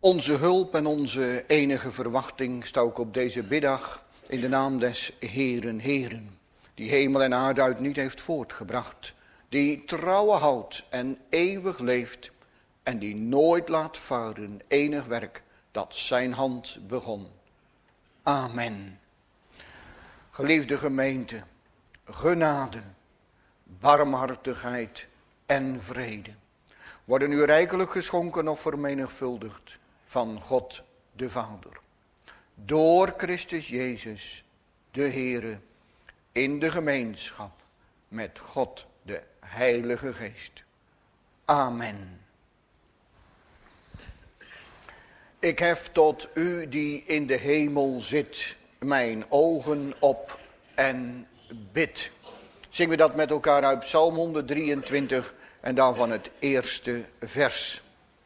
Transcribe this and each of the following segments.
Onze hulp en onze enige verwachting staat ook op deze middag in de naam des Heeren, Heeren, die hemel en aarde uit niet heeft voortgebracht, die trouwe houdt en eeuwig leeft en die nooit laat varen enig werk dat zijn hand begon. Amen. Geliefde gemeente, genade, barmhartigheid en vrede worden u rijkelijk geschonken of vermenigvuldigd van God de Vader. Door Christus Jezus, de Heere, in de gemeenschap met God de Heilige Geest. Amen. Ik hef tot u die in de hemel zit, mijn ogen op en bid. Zingen we dat met elkaar uit Psalm 123 en daarvan het eerste vers.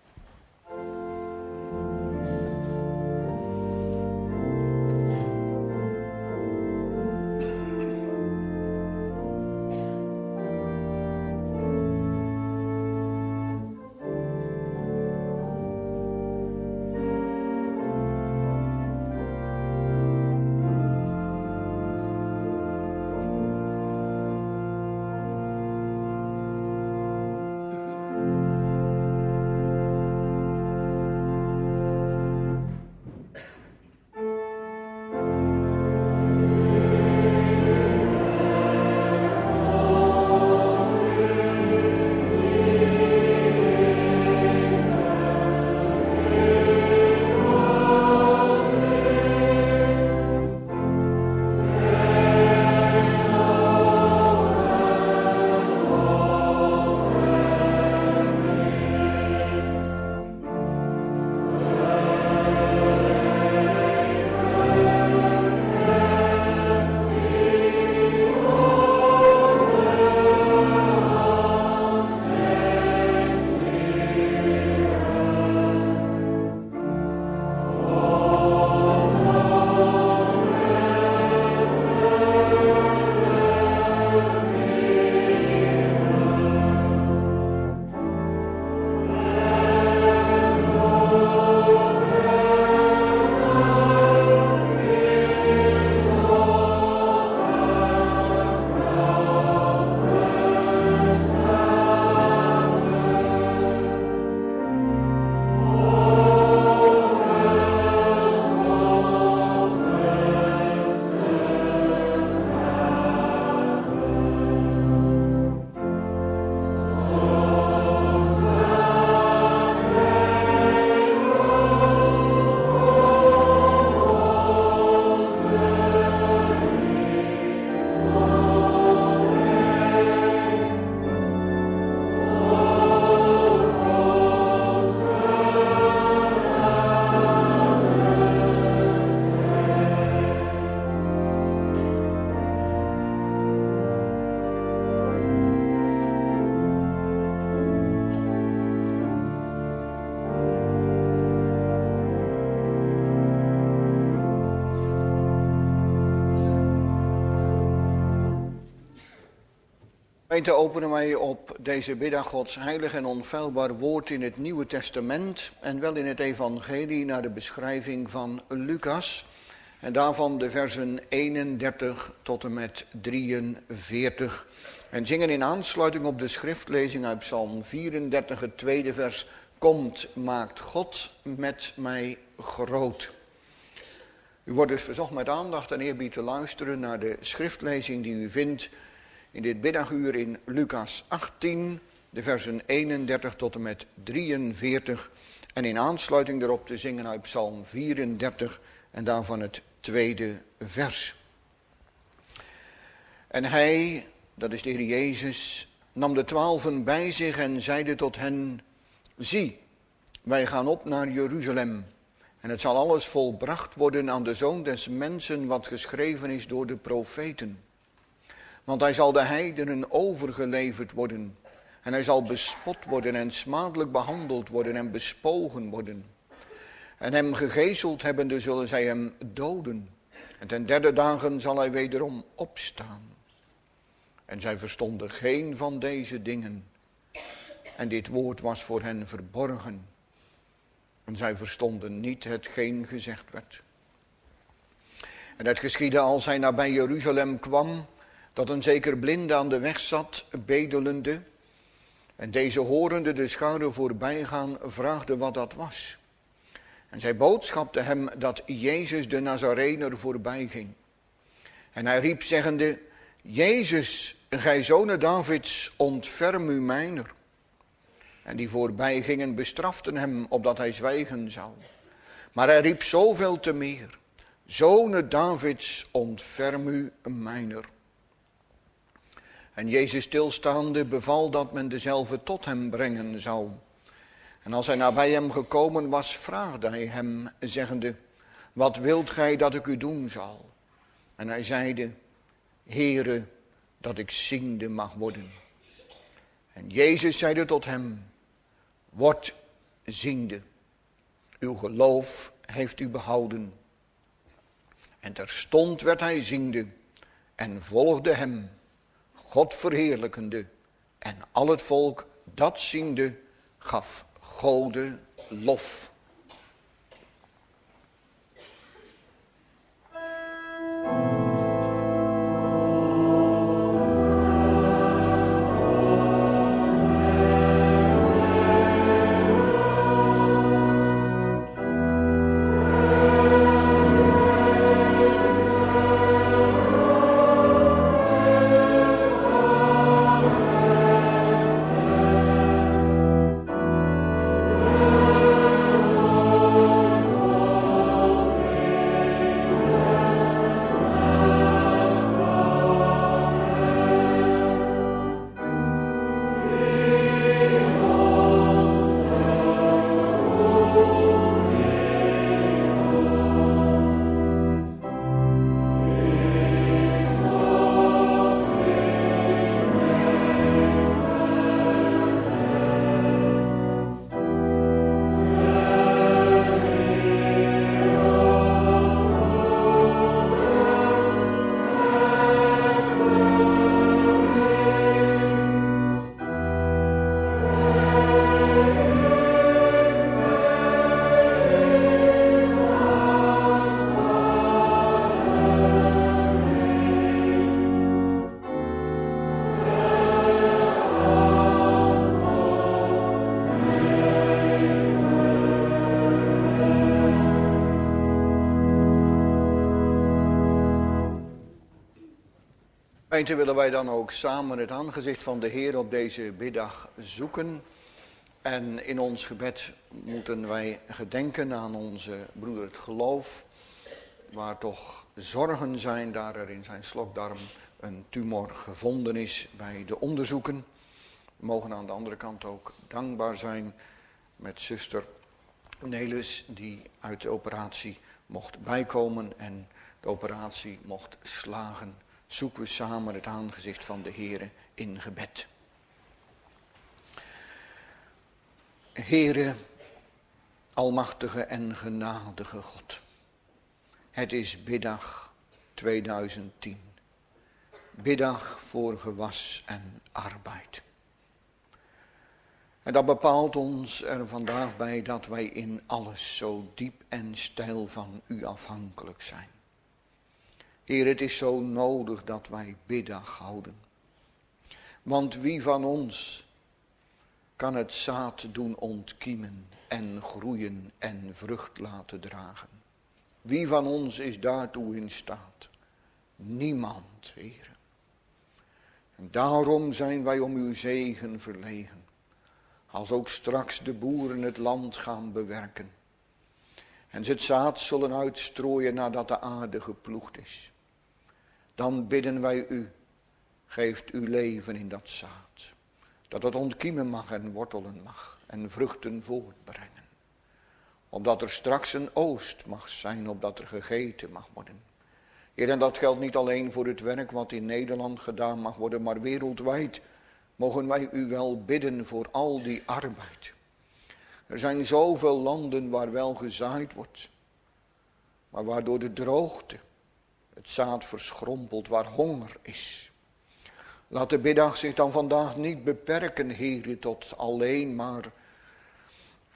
Gemeente, openen wij op deze middag Gods heilig en onfeilbaar woord in het Nieuwe Testament en wel in het Evangelie naar de beschrijving van Lucas. En daarvan de versen 31 tot en met 43. En zingen in aansluiting op de schriftlezing uit Psalm 34, het tweede vers. Komt, maakt God met mij groot. U wordt dus verzocht met aandacht en eerbied te luisteren naar de schriftlezing die u vindt in dit middaguur in Lucas 18, de versen 31 tot en met 43. En in aansluiting daarop te zingen uit Psalm 34 en daarvan het tweede vers. En hij, dat is de Heer Jezus, nam de 12 bij zich en zeide tot hen: zie, wij gaan op naar Jeruzalem. En het zal alles volbracht worden aan de Zoon des Mensen wat geschreven is door de profeten. Want hij zal de heidenen overgeleverd worden. En hij zal bespot worden en smadelijk behandeld worden en bespogen worden. En hem gegezeld hebbende zullen zij hem doden. En ten derde dagen zal hij wederom opstaan. En zij verstonden geen van deze dingen. En dit woord was voor hen verborgen. En zij verstonden niet hetgeen gezegd werd. En het geschiedde als hij nabij Jeruzalem kwam, dat een zeker blinde aan de weg zat, bedelende. En deze horende de schare voorbijgaan, vraagde wat dat was. En zij boodschapte hem dat Jezus de Nazarener voorbij ging. En hij riep zeggende, Jezus, gij zone Davids, ontferm u mijner. En die voorbij gingen bestraften hem, opdat hij zwijgen zou. Maar hij riep zoveel te meer, Zone Davids, ontferm u mijner. En Jezus stilstaande beval dat men dezelfde tot hem brengen zou. En als hij nabij hem gekomen was, vraagde hij hem, zeggende, wat wilt gij dat ik u doen zal? En hij zeide, Heere, dat ik ziende mag worden. En Jezus zeide tot hem, word ziende, uw geloof heeft u behouden. En terstond werd hij ziende en volgde hem, God verheerlijkende. En al het volk dat ziende gaf Gode lof. Gemeente, willen wij dan ook samen het aangezicht van de Heer op deze biddag zoeken. En in ons gebed moeten wij gedenken aan onze broeder het geloof, waar toch zorgen zijn, daar er in zijn slokdarm een tumor gevonden is bij de onderzoeken. We mogen aan de andere kant ook dankbaar zijn met zuster Nelis, die uit de operatie mocht bijkomen en de operatie mocht slagen. Zoeken we samen het aangezicht van de Heere in gebed. Heere, almachtige en genadige God. Het is biddag 2010. Biddag voor gewas en arbeid. En dat bepaalt ons er vandaag bij dat wij in alles zo diep en steil van u afhankelijk zijn. Heer, het is zo nodig dat wij biddag houden. Want wie van ons kan het zaad doen ontkiemen en groeien en vrucht laten dragen? Wie van ons is daartoe in staat? Niemand, Heer. En daarom zijn wij om uw zegen verlegen. Als ook straks de boeren het land gaan bewerken. En ze het zaad zullen uitstrooien nadat de aarde geploegd is. Dan bidden wij u, geeft uw leven in dat zaad. Dat het ontkiemen mag en wortelen mag en vruchten voortbrengen. Opdat er straks een oost mag zijn, opdat er gegeten mag worden. Heer, en dat geldt niet alleen voor het werk wat in Nederland gedaan mag worden, maar wereldwijd mogen wij u wel bidden voor al die arbeid. Er zijn zoveel landen waar wel gezaaid wordt, maar waardoor de droogte het zaad verschrompelt, waar honger is. Laat de biddag zich dan vandaag niet beperken, Heer, tot alleen maar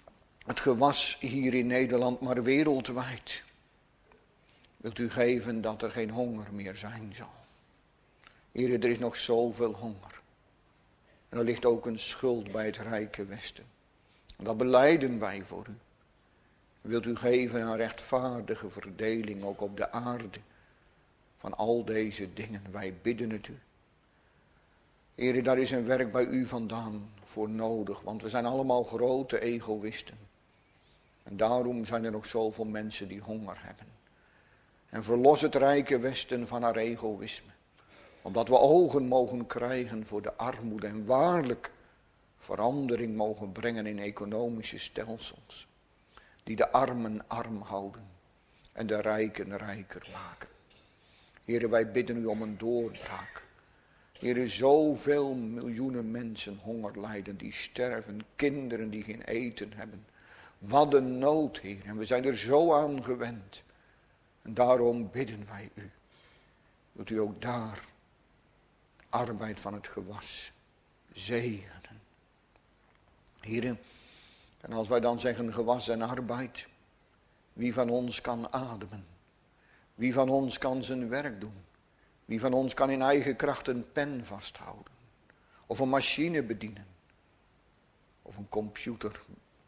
het gewas hier in Nederland, maar wereldwijd. Wilt u geven dat er geen honger meer zijn zal. Heer, er is nog zoveel honger. En er ligt ook een schuld bij het rijke Westen. En dat belijden wij voor u. Wilt u geven aan rechtvaardige verdeling ook op de aarde van al deze dingen. Wij bidden het u. Heer, daar is een werk bij u vandaan voor nodig, want we zijn allemaal grote egoïsten. En daarom zijn er nog zoveel mensen die honger hebben. En verlos het rijke Westen van haar egoïsme. Omdat we ogen mogen krijgen voor de armoede en waarlijk verandering mogen brengen in economische stelsels. Die de armen arm houden en de rijken rijker maken. Heren, wij bidden u om een doorbraak. Heren, zoveel miljoenen mensen honger lijden, die sterven, kinderen die geen eten hebben. Wat een nood, Heer, en we zijn er zo aan gewend. En daarom bidden wij u. Wilt u ook daar arbeid van het gewas zegenen. Heren, en als wij dan zeggen gewas en arbeid, wie van ons kan ademen? Wie van ons kan zijn werk doen? Wie van ons kan in eigen kracht een pen vasthouden? Of een machine bedienen? Of een computer?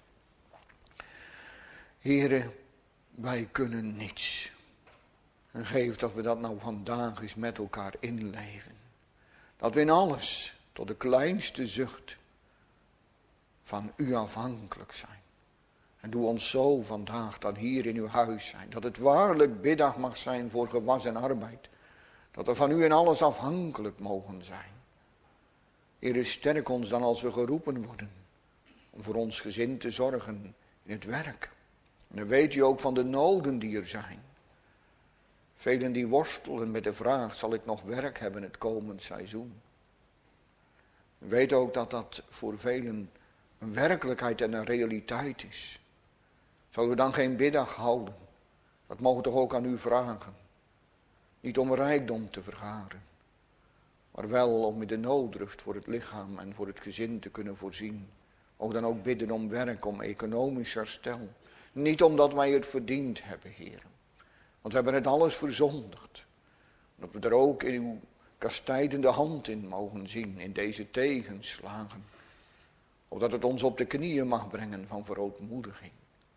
Heren, wij kunnen niets. En geef dat we dat nou vandaag eens met elkaar inleven. Dat we in alles, tot de kleinste zucht, van u afhankelijk zijn. En doe ons zo vandaag dan hier in uw huis zijn. Dat het waarlijk biddag mag zijn voor gewas en arbeid. Dat we van u in alles afhankelijk mogen zijn. Heere, sterk ons dan als we geroepen worden. Om voor ons gezin te zorgen in het werk. En dan weet u ook van de noden die er zijn. Velen die worstelen met de vraag, zal ik nog werk hebben het komend seizoen? We weten ook dat dat voor velen een werkelijkheid en een realiteit is. Zullen we dan geen biddag houden? Dat mogen we toch ook aan u vragen. Niet om rijkdom te vergaren, maar wel om met de nooddruft voor het lichaam en voor het gezin te kunnen voorzien. Ook dan ook bidden om werk, om economisch herstel. Niet omdat wij het verdiend hebben, heren. Want we hebben het alles verzondigd. Dat we er ook in uw kastijdende hand in mogen zien, in deze tegenslagen. Opdat het ons op de knieën mag brengen van verootmoediging.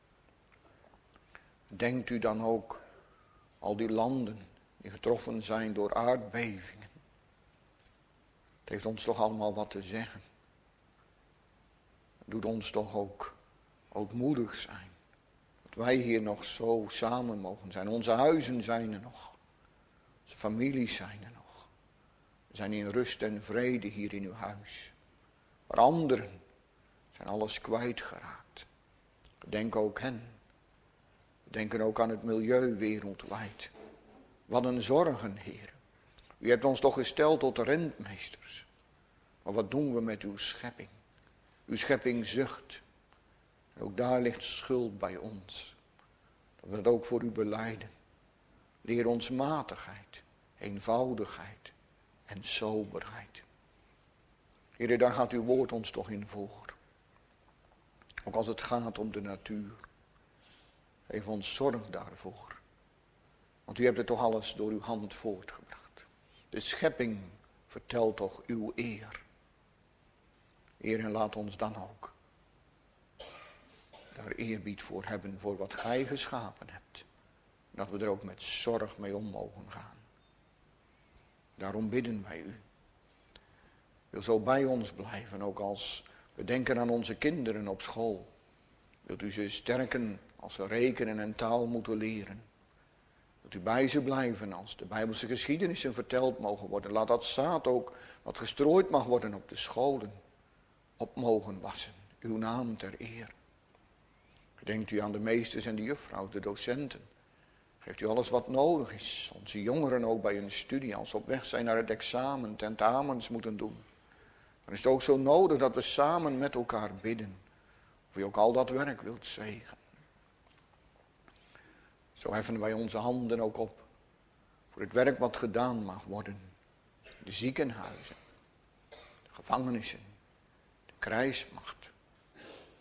Denkt u dan ook al die landen die getroffen zijn door aardbevingen. Het heeft ons toch allemaal wat te zeggen. Het doet ons toch ook ootmoedig zijn. Dat wij hier nog zo samen mogen zijn. Onze huizen zijn er nog. Onze families zijn er nog. We zijn in rust en vrede hier in uw huis. Maar anderen zijn alles kwijtgeraakt. Denk ook hen. We denken ook aan het milieu wereldwijd. Wat een zorgen, Heer. U hebt ons toch gesteld tot rentmeesters. Maar wat doen we met uw schepping? Uw schepping zucht. En ook daar ligt schuld bij ons. Dat we het ook voor u belijden. Leer ons matigheid, eenvoudigheid en soberheid. Heer, daar gaat uw woord ons toch in voor. Ook als het gaat om de natuur. Geef ons zorg daarvoor. Want u hebt het toch alles door uw hand voortgebracht. De schepping vertelt toch uw eer. Heer, en laat ons dan ook daar eerbied voor hebben voor wat gij geschapen hebt. Dat we er ook met zorg mee om mogen gaan. Daarom bidden wij u. Wil zo bij ons blijven, ook als we denken aan onze kinderen op school. Wilt u ze sterken als ze rekenen en taal moeten leren. Wilt u bij ze blijven als de Bijbelse geschiedenissen verteld mogen worden. Laat dat zaad ook wat gestrooid mag worden op de scholen op mogen wassen. Uw naam ter eer. Denkt u aan de meesters en de juffrouw, de docenten. Geeft u alles wat nodig is. Onze jongeren ook bij hun studie, als ze op weg zijn naar het examen, tentamens moeten doen. Dan is het ook zo nodig dat we samen met elkaar bidden. Of u ook al dat werk wilt zegenen. Zo heffen wij onze handen ook op voor het werk wat gedaan mag worden. De ziekenhuizen, de gevangenissen, de krijgsmacht.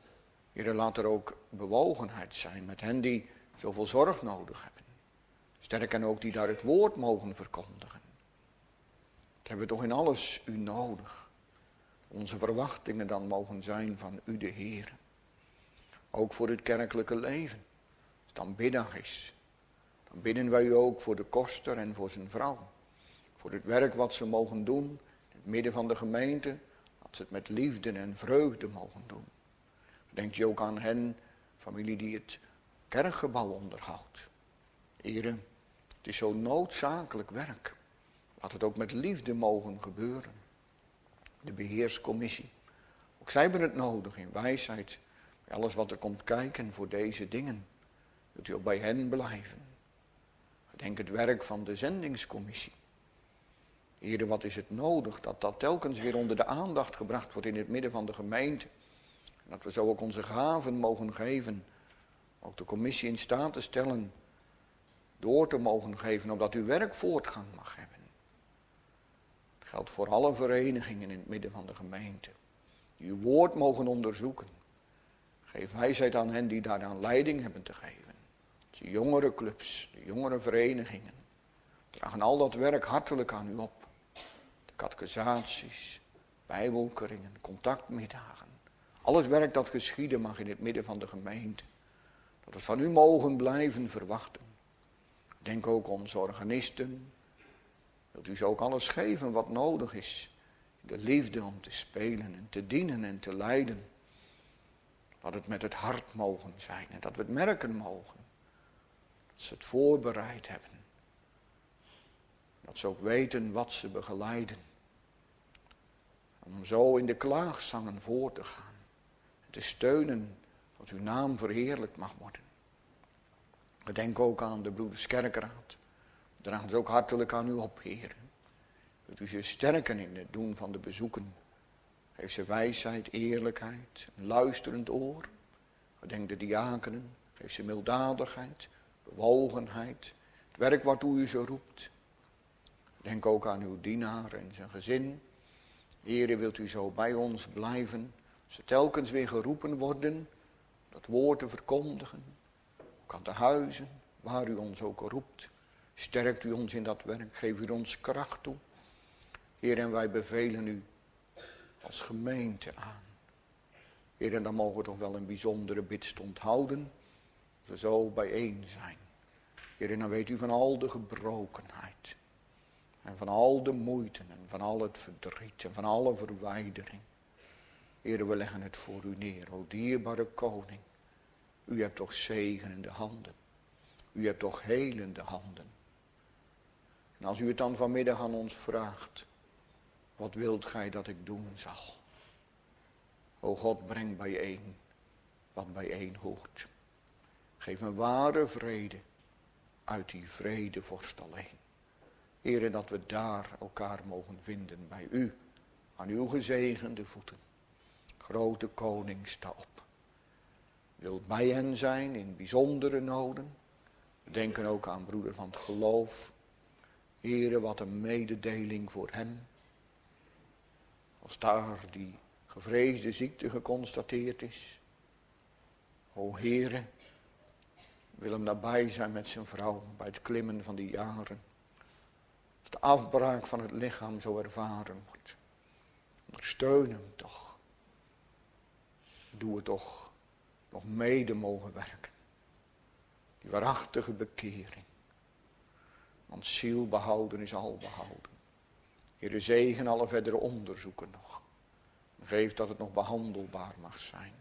Heere, laat er ook bewogenheid zijn met hen die zoveel zorg nodig hebben. Sterk en ook die daar het woord mogen verkondigen. Dat hebben we toch in alles u nodig. Onze verwachtingen dan mogen zijn van u de Heer. Ook voor het kerkelijke leven. Als het dan middag is, dan bidden wij u ook voor de koster en voor zijn vrouw. Voor het werk wat ze mogen doen, in het midden van de gemeente, dat ze het met liefde en vreugde mogen doen. Denkt u ook aan hen, familie die het kerkgebouw onderhoudt. Here, het is zo noodzakelijk werk. Laat het ook met liefde mogen gebeuren. De beheerscommissie. Ook zij hebben het nodig in wijsheid. Bij alles wat er komt kijken voor deze dingen. Wilt u ook bij hen blijven. Denk het werk van de zendingscommissie. Here, wat is het nodig dat dat telkens weer onder de aandacht gebracht wordt in het midden van de gemeente. En dat we zo ook onze gaven mogen geven. Ook de commissie in staat te stellen. Door te mogen geven, opdat uw werk voortgang mag hebben. Dat geldt voor alle verenigingen in het midden van de gemeente. Die uw woord mogen onderzoeken. Geef wijsheid aan hen die daaraan leiding hebben te geven. De jongere clubs, de jongere verenigingen. Dragen al dat werk hartelijk aan u op. De catechisaties, bijbelkeringen, contactmiddagen. Al het werk dat geschieden mag in het midden van de gemeente. Dat we van u mogen blijven verwachten. Denk ook onze organisten. Wilt u ze ook alles geven wat nodig is. De liefde om te spelen en te dienen en te leiden. Dat het met het hart mogen zijn en dat we het merken mogen. Dat ze het voorbereid hebben. Dat ze ook weten wat ze begeleiden. Om zo in de klaagzangen voor te gaan. En te steunen dat uw naam verheerlijkt mag worden. Gedenk ook aan de broeders Kerkraad. Dragen ze ook hartelijk aan u op, Heer. Wilt u ze sterken in het doen van de bezoeken. Geef ze wijsheid, eerlijkheid, een luisterend oor. Gedenk de diakenen. Geef ze milddadigheid, bewogenheid. Het werk waartoe u ze roept. Denk ook aan uw dienaar en zijn gezin. Heer, wilt u zo bij ons blijven. Ze telkens weer geroepen worden. Dat woord te verkondigen. Ook aan de huizen, waar u ons ook roept. Sterkt u ons in dat werk. Geef u ons kracht toe. Heer, en wij bevelen u als gemeente aan. Heer, en dan mogen we toch wel een bijzondere bidstond houden. Als we zo bijeen zijn. Heer, en dan weet u van al de gebrokenheid. En van al de moeite en van al het verdriet en van alle verwijdering. Heer, we leggen het voor u neer, o dierbare koning. U hebt toch zegenende handen. U hebt toch helende handen. En als u het dan vanmiddag aan ons vraagt, wat wilt gij dat ik doen zal? O God, breng bijeen wat bijeen hoort. Geef een ware vrede uit die vrede vorst alleen. Heere, dat we daar elkaar mogen vinden bij u, aan uw gezegende voeten. Grote koning, sta op. Wilt bij hen zijn in bijzondere noden. We denken ook aan broeder van het geloof. Heere, wat een mededeling voor hem. Als daar die gevreesde ziekte geconstateerd is. O Heere, wil hem nabij zijn met zijn vrouw bij het klimmen van die jaren. Als de afbraak van het lichaam zo ervaren wordt. Ondersteun hem toch. Doe het toch nog mede mogen werken. Die waarachtige bekering. Want ziel behouden is al behouden. Heere, zegen alle verdere onderzoeken nog. Geef dat het nog behandelbaar mag zijn.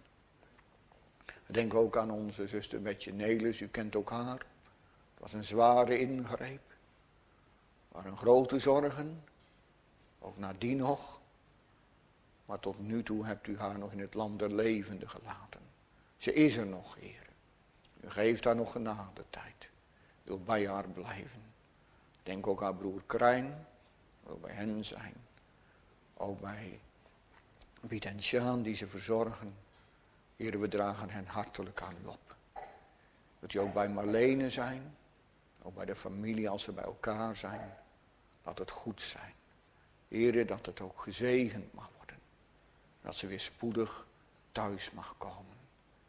Denk ook aan onze zuster Betje Nelis, u kent ook haar. Het was een zware ingreep. Er waren grote zorgen. Ook nadien nog. Maar tot nu toe hebt u haar nog in het land der levenden gelaten. Ze is er nog, Heer. U geeft haar nog genadetijd. Wilt bij haar blijven. Denk ook aan broer Krijn. Ook bij hen zijn. Ook bij Piet en Sjaan die ze verzorgen. Heer, we dragen hen hartelijk aan u op. Wilt u ook bij Marlene zijn. Ook bij de familie als ze bij elkaar zijn. Laat het goed zijn. Heer, dat het ook gezegend mag worden. Dat ze weer spoedig thuis mag komen.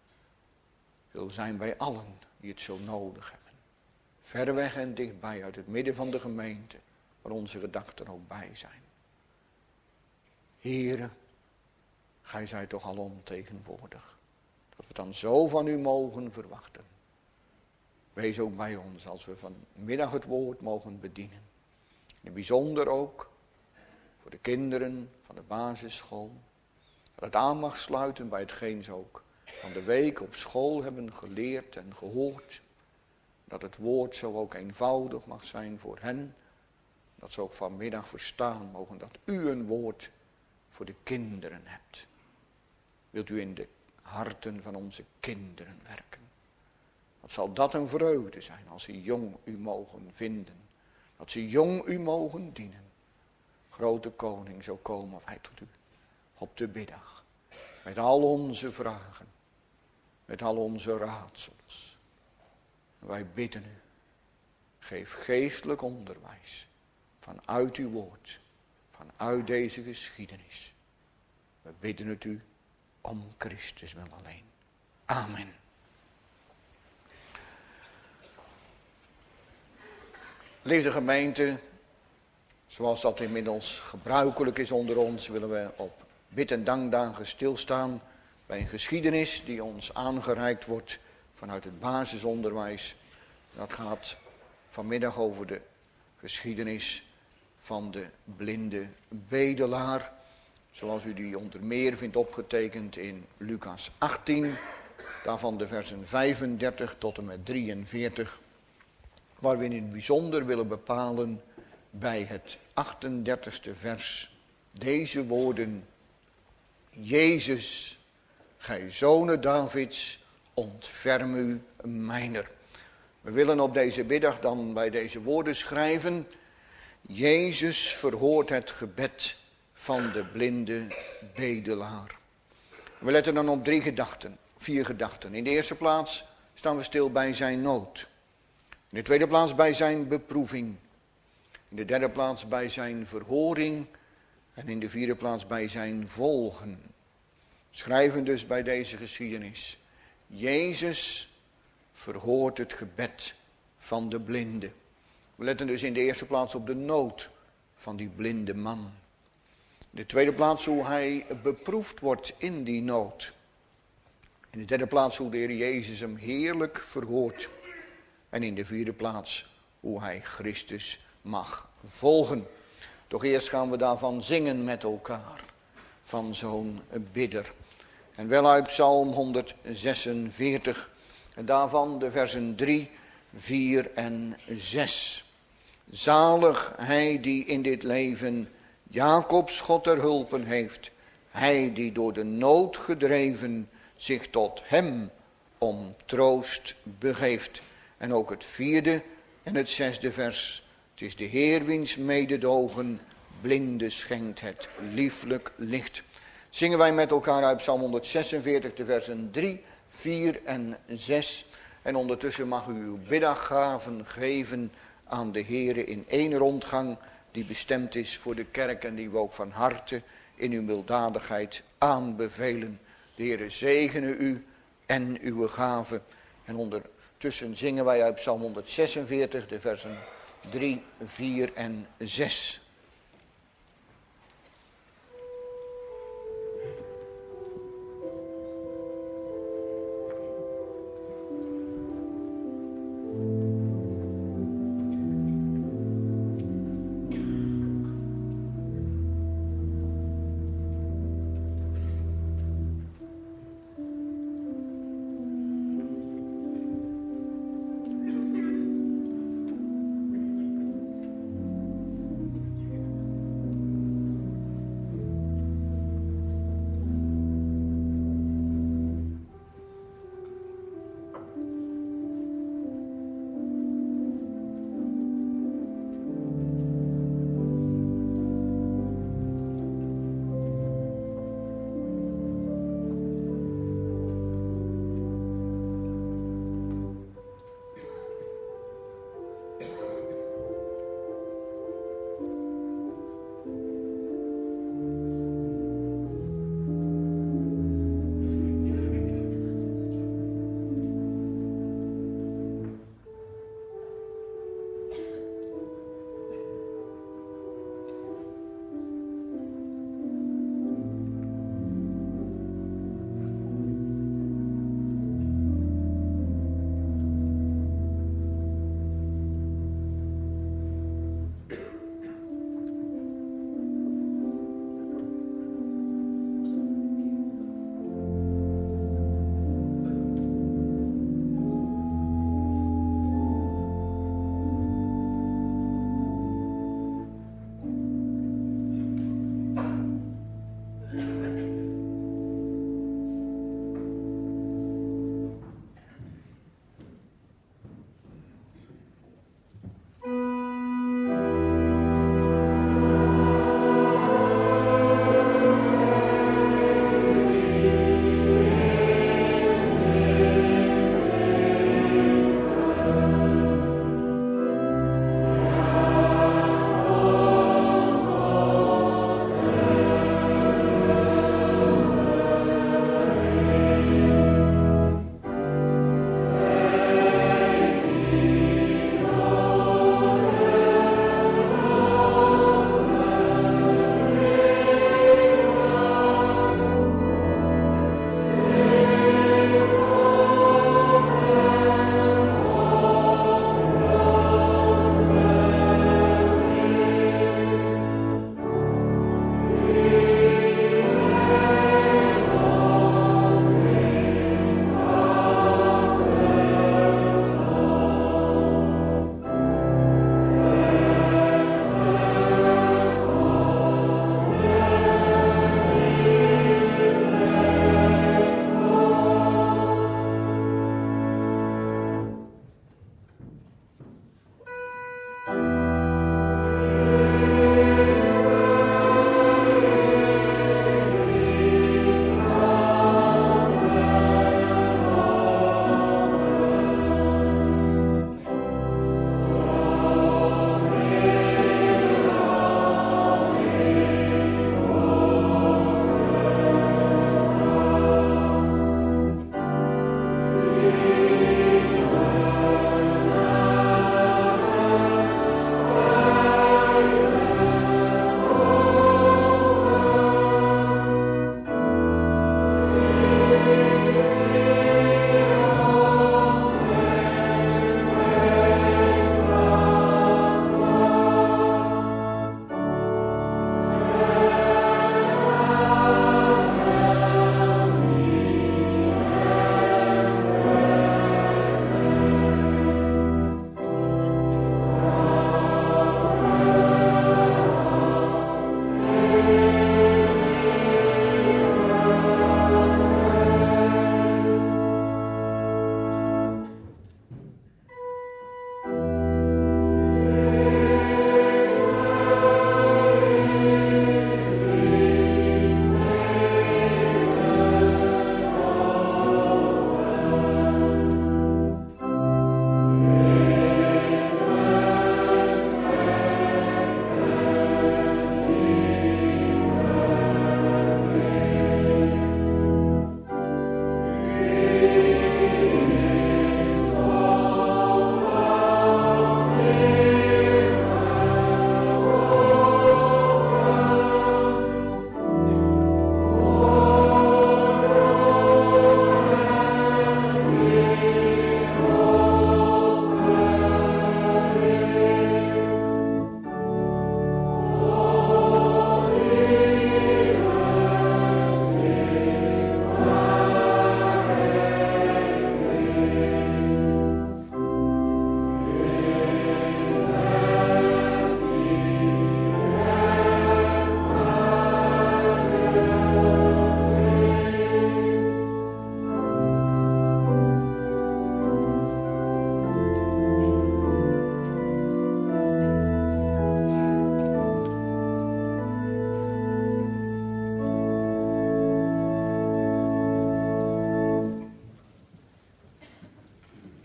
wil zijn bij allen die het zo nodig hebben. Ver weg en dichtbij, uit het midden van de gemeente, waar onze gedachten ook bij zijn. Heere, gij zijt toch al ontegenwoordig. Dat we dan zo van u mogen verwachten. Wees ook bij ons als we vanmiddag het woord mogen bedienen. In het bijzonder ook voor de kinderen van de basisschool. Dat het aan mag sluiten bij hetgeen ze ook van de week op school hebben geleerd en gehoord. Dat het woord zo ook eenvoudig mag zijn voor hen. Dat ze ook vanmiddag verstaan mogen dat u een woord voor de kinderen hebt. Wilt u in de harten van onze kinderen werken. Wat zal dat een vreugde zijn als ze jong u mogen vinden. Dat ze jong u mogen dienen. Grote koning, zo komen wij tot u op de middag. Met al onze vragen. Met al onze raadsels. Wij bidden u. Geef geestelijk onderwijs. Vanuit uw woord. Vanuit deze geschiedenis. We bidden het u om Christus wel alleen. Amen. Lieve gemeente, zoals dat inmiddels gebruikelijk is onder ons, willen we op bid- en dankdagen stilstaan bij een geschiedenis die ons aangereikt wordt vanuit het basisonderwijs. Dat gaat vanmiddag over de geschiedenis van de blinde bedelaar. Zoals u die onder meer vindt opgetekend in Lucas 18, daarvan de versen 35 tot en met 43. Waar we in het bijzonder willen bepalen bij het 38e vers deze woorden. Jezus, gij zonen Davids, ontferm u mijner. We willen op deze middag dan bij deze woorden schrijven. Jezus verhoort het gebed van de blinde bedelaar. We letten dan op 4 gedachten. In de eerste plaats staan we stil bij zijn nood. In de tweede plaats bij zijn beproeving. In de derde plaats bij zijn verhoring. En in de vierde plaats bij zijn volgen. Schrijven dus bij deze geschiedenis. Jezus verhoort het gebed van de blinde. We letten dus in de eerste plaats op de nood van die blinde man. In de tweede plaats hoe hij beproefd wordt in die nood. In de derde plaats hoe de Heer Jezus hem heerlijk verhoort. En in de vierde plaats hoe hij Christus mag volgen. Toch eerst gaan we daarvan zingen met elkaar. Van zo'n bidder. En wel uit Psalm 146. En daarvan de versen 3, 4 en 6. Zalig hij die in dit leven Jacobs God ter hulpen heeft. Hij die door de nood gedreven zich tot hem om troost begeeft. En ook het 4e en het 6e vers. Het is de Heer wiens mededogen blinde schenkt het lieflijk licht. Zingen wij met elkaar uit Psalm 146 de versen 3, 4 en 6. En ondertussen mag u uw middaggaven geven aan de Heere in één rondgang die bestemd is voor de kerk en die we ook van harte in uw milddadigheid aanbevelen. De Heere zegene u en uw gaven. En ondertussen zingen wij uit Psalm 146 de versen 3, 4 en 6.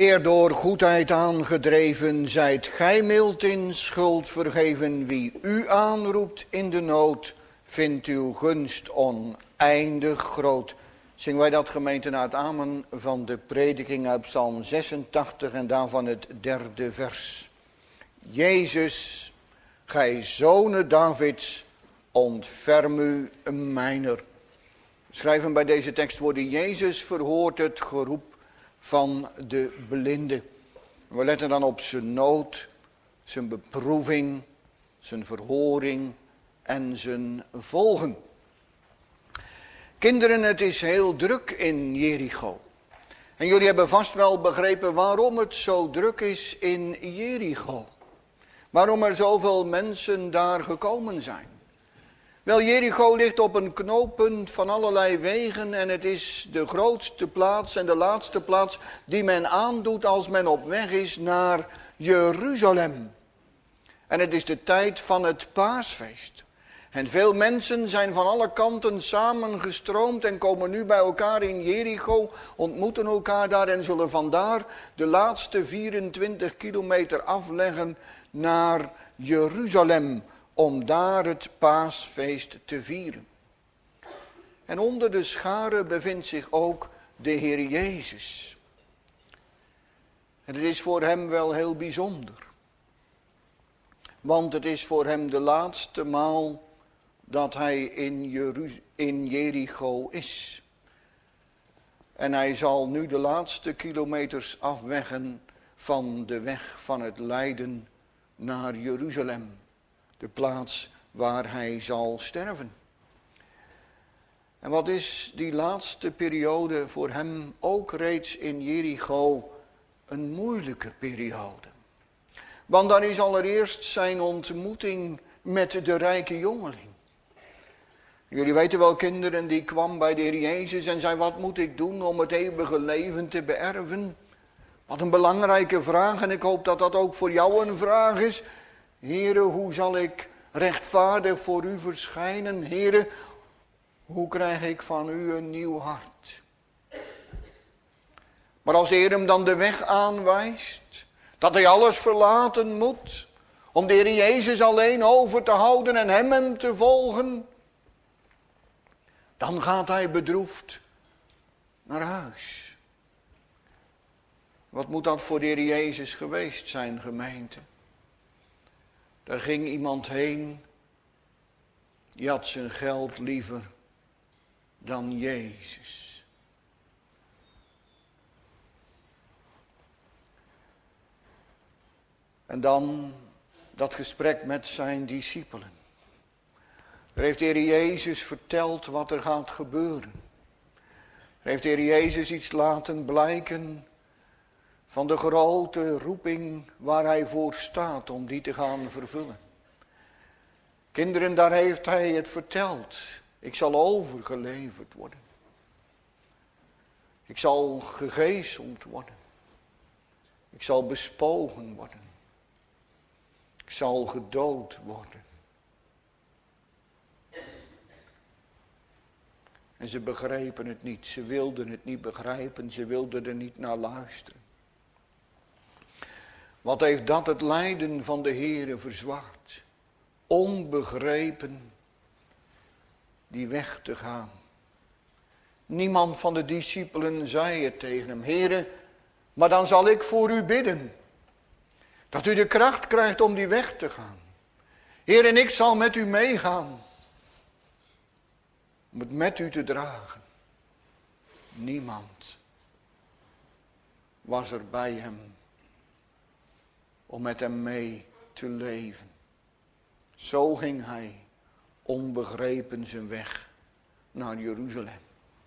Eer door goedheid aangedreven, zijt gij mild in schuld vergeven. Wie u aanroept in de nood, vindt uw gunst oneindig groot. Zingen wij dat, gemeente, na het amen van de prediking uit Psalm 86 en daarvan het 3e vers. Jezus, gij zonen Davids, ontferm u mijner. We schrijven bij deze tekstwoorden: Jezus verhoort het geroep van de blinde. We letten dan op zijn nood, zijn beproeving, zijn verhoring en zijn volgen. Kinderen, het is heel druk in Jericho. En jullie hebben vast wel begrepen waarom het zo druk is in Jericho. Waarom er zoveel mensen daar gekomen zijn. Wel, Jericho ligt op een knooppunt van allerlei wegen en het is de grootste plaats en de laatste plaats die men aandoet als men op weg is naar Jeruzalem. En het is de tijd van het paasfeest. En veel mensen zijn van alle kanten samengestroomd en komen nu bij elkaar in Jericho, ontmoeten elkaar daar en zullen vandaar de laatste 24 kilometer afleggen naar Jeruzalem, om daar het paasfeest te vieren. En onder de scharen bevindt zich ook de Heer Jezus. En het is voor hem wel heel bijzonder. Want het is voor hem de laatste maal dat hij in Jericho is. En hij zal nu de laatste kilometers afleggen van de weg van het lijden naar Jeruzalem. De plaats waar hij zal sterven. En wat is die laatste periode voor hem ook reeds in Jericho een moeilijke periode. Want dan is allereerst zijn ontmoeting met de rijke jongeling. Jullie weten wel, kinderen, die kwam bij de Heer Jezus en zei: wat moet ik doen om het eeuwige leven te beërven? Wat een belangrijke vraag, en ik hoop dat dat ook voor jou een vraag is. Heere, hoe zal ik rechtvaardig voor u verschijnen? Heere, hoe krijg ik van u een nieuw hart? Maar als de Heer hem dan de weg aanwijst, dat hij alles verlaten moet, om de Heer Jezus alleen over te houden en hem te volgen, dan gaat hij bedroefd naar huis. Wat moet dat voor de Heer Jezus geweest zijn, gemeente? Daar ging iemand heen, die had zijn geld liever dan Jezus. En dan dat gesprek met zijn discipelen. Daar heeft de Heer Jezus verteld wat er gaat gebeuren. Daar heeft de Heer Jezus iets laten blijken van de grote roeping waar hij voor staat om die te gaan vervullen. Kinderen, daar heeft hij het verteld. Ik zal overgeleverd worden. Ik zal gegezeld worden. Ik zal bespogen worden. Ik zal gedood worden. En ze begrepen het niet. Ze wilden het niet begrijpen. Ze wilden er niet naar luisteren. Wat heeft dat het lijden van de Heere verzwaard? Onbegrepen die weg te gaan. Niemand van de discipelen zei het tegen hem: Heere, maar dan zal ik voor u bidden. Dat u de kracht krijgt om die weg te gaan. Heer, en ik zal met u meegaan. Om het met u te dragen. Niemand was er bij hem. Om met hem mee te leven. Zo ging hij onbegrepen zijn weg naar Jeruzalem.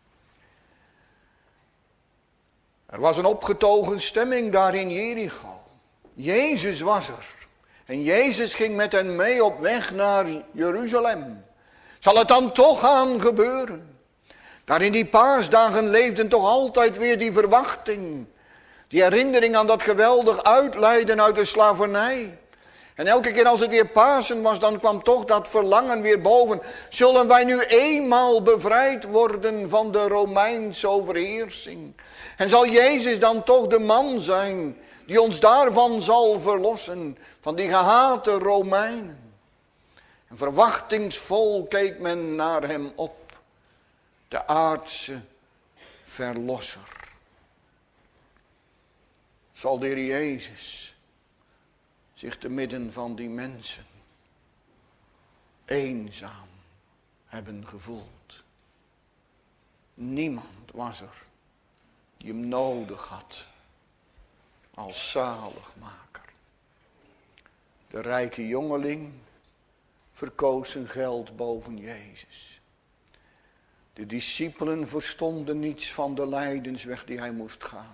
Er was een opgetogen stemming daar in Jericho. Jezus was er. En Jezus ging met hen mee op weg naar Jeruzalem. Zal het dan toch gaan gebeuren? Daar in die paasdagen leefden toch altijd weer die verwachting. Die herinnering aan dat geweldig uitleiden uit de slavernij. En elke keer als het weer Pasen was, dan kwam toch dat verlangen weer boven. Zullen wij nu eenmaal bevrijd worden van de Romeinse overheersing? En zal Jezus dan toch de man zijn die ons daarvan zal verlossen, van die gehate Romeinen? En verwachtingsvol keek men naar hem op, de aardse verlosser. Zal de Heer Jezus zich te midden van die mensen eenzaam hebben gevoeld? Niemand was er die hem nodig had als zaligmaker. De rijke jongeling verkoos zijn geld boven Jezus. De discipelen verstonden niets van de lijdensweg die hij moest gaan.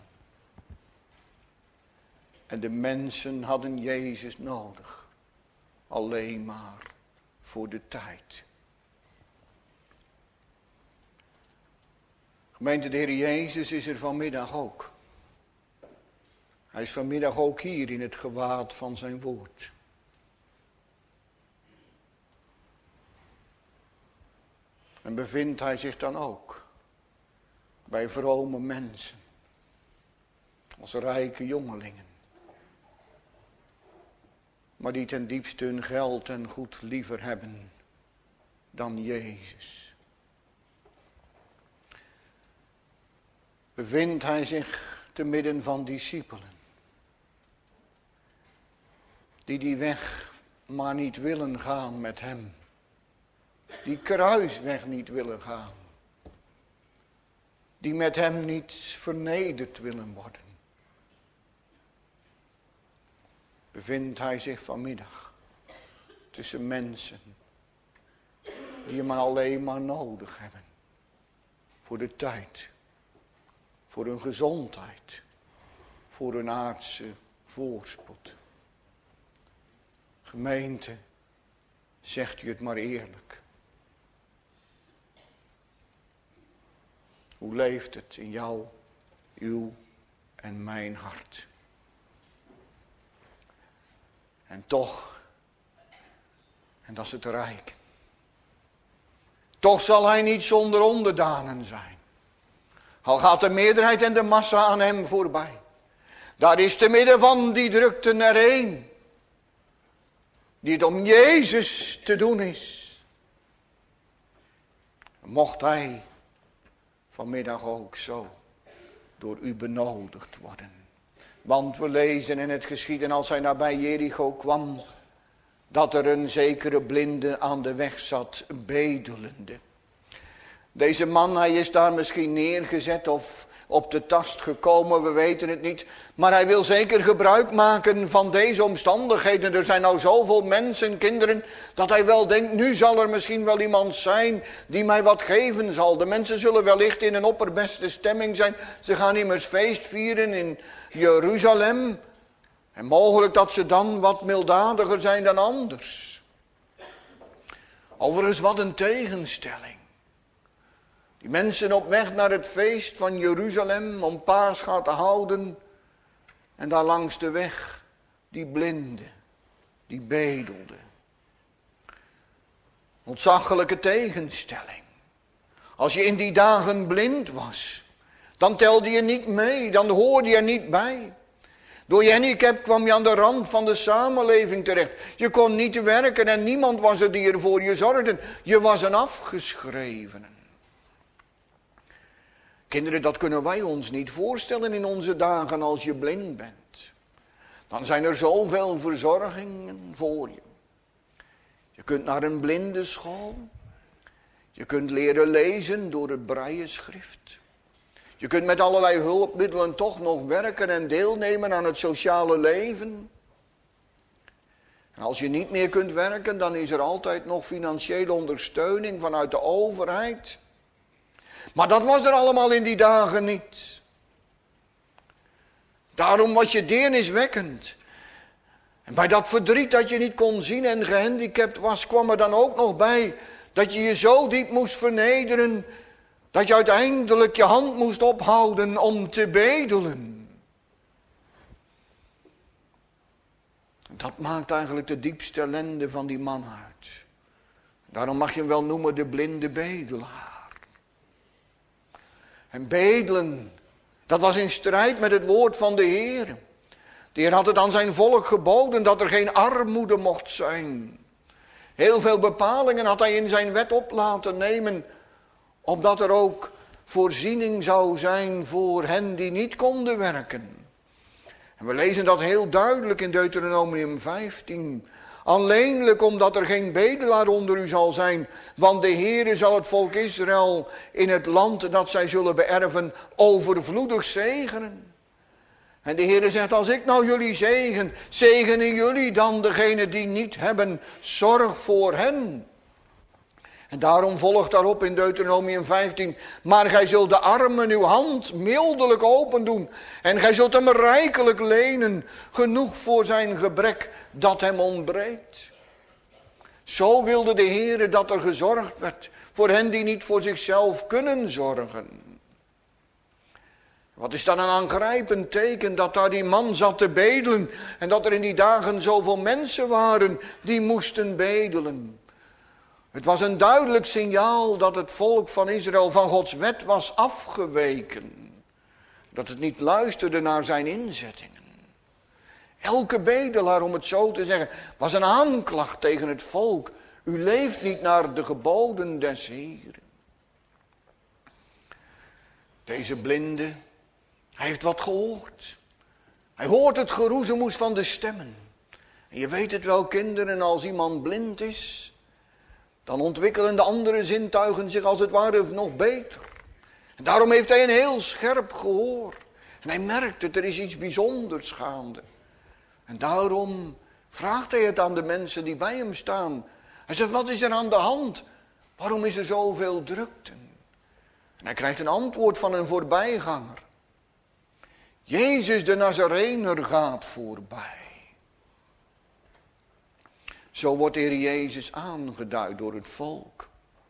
En de mensen hadden Jezus nodig, alleen maar voor de tijd. Gemeente, de Heer Jezus is er vanmiddag ook. Hij is vanmiddag ook hier in het gewaad van zijn woord. En bevindt hij zich dan ook bij vrome mensen, als rijke jongelingen, maar die ten diepste hun geld en goed liever hebben dan Jezus. Bevindt hij zich te midden van discipelen, die weg maar niet willen gaan met hem. Die kruisweg niet willen gaan. Die met hem niet vernederd willen worden. Bevindt hij zich vanmiddag tussen mensen die hem alleen maar nodig hebben. Voor de tijd. Voor hun gezondheid. Voor hun aardse voorspoed. Gemeente, zegt u het maar eerlijk. Hoe leeft het in jou, uw en mijn hart? En toch, en dat is het rijk, toch zal hij niet zonder onderdanen zijn. Al gaat de meerderheid en de massa aan hem voorbij. Daar is te midden van die drukte er één, die het om Jezus te doen is. Mocht hij vanmiddag ook zo door u benodigd worden. Want we lezen in het geschieden als hij nabij Jericho kwam, dat er een zekere blinde aan de weg zat, bedelende. Deze man, hij is daar misschien neergezet of op de tast gekomen, we weten het niet. Maar hij wil zeker gebruik maken van deze omstandigheden. Er zijn nou zoveel mensen, kinderen, dat hij wel denkt, nu zal er misschien wel iemand zijn die mij wat geven zal. De mensen zullen wellicht in een opperbeste stemming zijn. Ze gaan immers feest vieren in Jeruzalem. En mogelijk dat ze dan wat milddadiger zijn dan anders. Overigens, wat een tegenstelling. Die mensen op weg naar het feest van Jeruzalem om Pascha te houden. En daar langs de weg die blinde, die bedelde. Ontzaglijke tegenstelling. Als je in die dagen blind was, dan telde je niet mee, dan hoorde je er niet bij. Door je handicap kwam je aan de rand van de samenleving terecht. Je kon niet werken en niemand was er die er voor je zorgde. Je was een afgeschrevene. Kinderen, dat kunnen wij ons niet voorstellen in onze dagen als je blind bent. Dan zijn er zoveel verzorgingen voor je. Je kunt naar een blindenschool. Je kunt leren lezen door het brailleschrift. Je kunt met allerlei hulpmiddelen toch nog werken en deelnemen aan het sociale leven. En als je niet meer kunt werken, dan is er altijd nog financiële ondersteuning vanuit de overheid. Maar dat was er allemaal in die dagen niet. Daarom was je deerniswekkend. En bij dat verdriet dat je niet kon zien en gehandicapt was, kwam er dan ook nog bij dat je je zo diep moest vernederen, dat je uiteindelijk je hand moest ophouden om te bedelen. Dat maakt eigenlijk de diepste ellende van die man uit. Daarom mag je hem wel noemen de blinde bedelaar. En bedelen, dat was in strijd met het woord van de Heer. De Heer had het aan zijn volk geboden dat er geen armoede mocht zijn. Heel veel bepalingen had hij in zijn wet op laten nemen, opdat er ook voorziening zou zijn voor hen die niet konden werken. En we lezen dat heel duidelijk in Deuteronomium 15. Alleenlijk omdat er geen bedelaar onder u zal zijn, want de Heere zal het volk Israël in het land dat zij zullen beërven overvloedig zegenen. En de Heere zegt, als ik nou jullie zegen, zegenen jullie dan degene die niet hebben, zorg voor hen. En daarom volgt daarop in Deuteronomium 15, maar gij zult de armen uw hand mildelijk open doen, en gij zult hem rijkelijk lenen, genoeg voor zijn gebrek dat hem ontbreekt. Zo wilde de Heere dat er gezorgd werd voor hen die niet voor zichzelf kunnen zorgen. Wat is dan een aangrijpend teken dat daar die man zat te bedelen en dat er in die dagen zoveel mensen waren die moesten bedelen. Het was een duidelijk signaal dat het volk van Israël van Gods wet was afgeweken. Dat het niet luisterde naar zijn inzettingen. Elke bedelaar, om het zo te zeggen, was een aanklacht tegen het volk. U leeft niet naar de geboden des Heeren. Deze blinde, hij heeft wat gehoord. Hij hoort het geroezemoes van de stemmen. En je weet het wel, kinderen, als iemand blind is, dan ontwikkelen de andere zintuigen zich als het ware nog beter. En daarom heeft hij een heel scherp gehoor. En hij merkt dat er is iets bijzonders gaande. En daarom vraagt hij het aan de mensen die bij hem staan. Hij zegt, wat is er aan de hand? Waarom is er zoveel drukte? En hij krijgt een antwoord van een voorbijganger. Jezus de Nazarener gaat voorbij. Zo wordt de Heer Jezus aangeduid door het volk.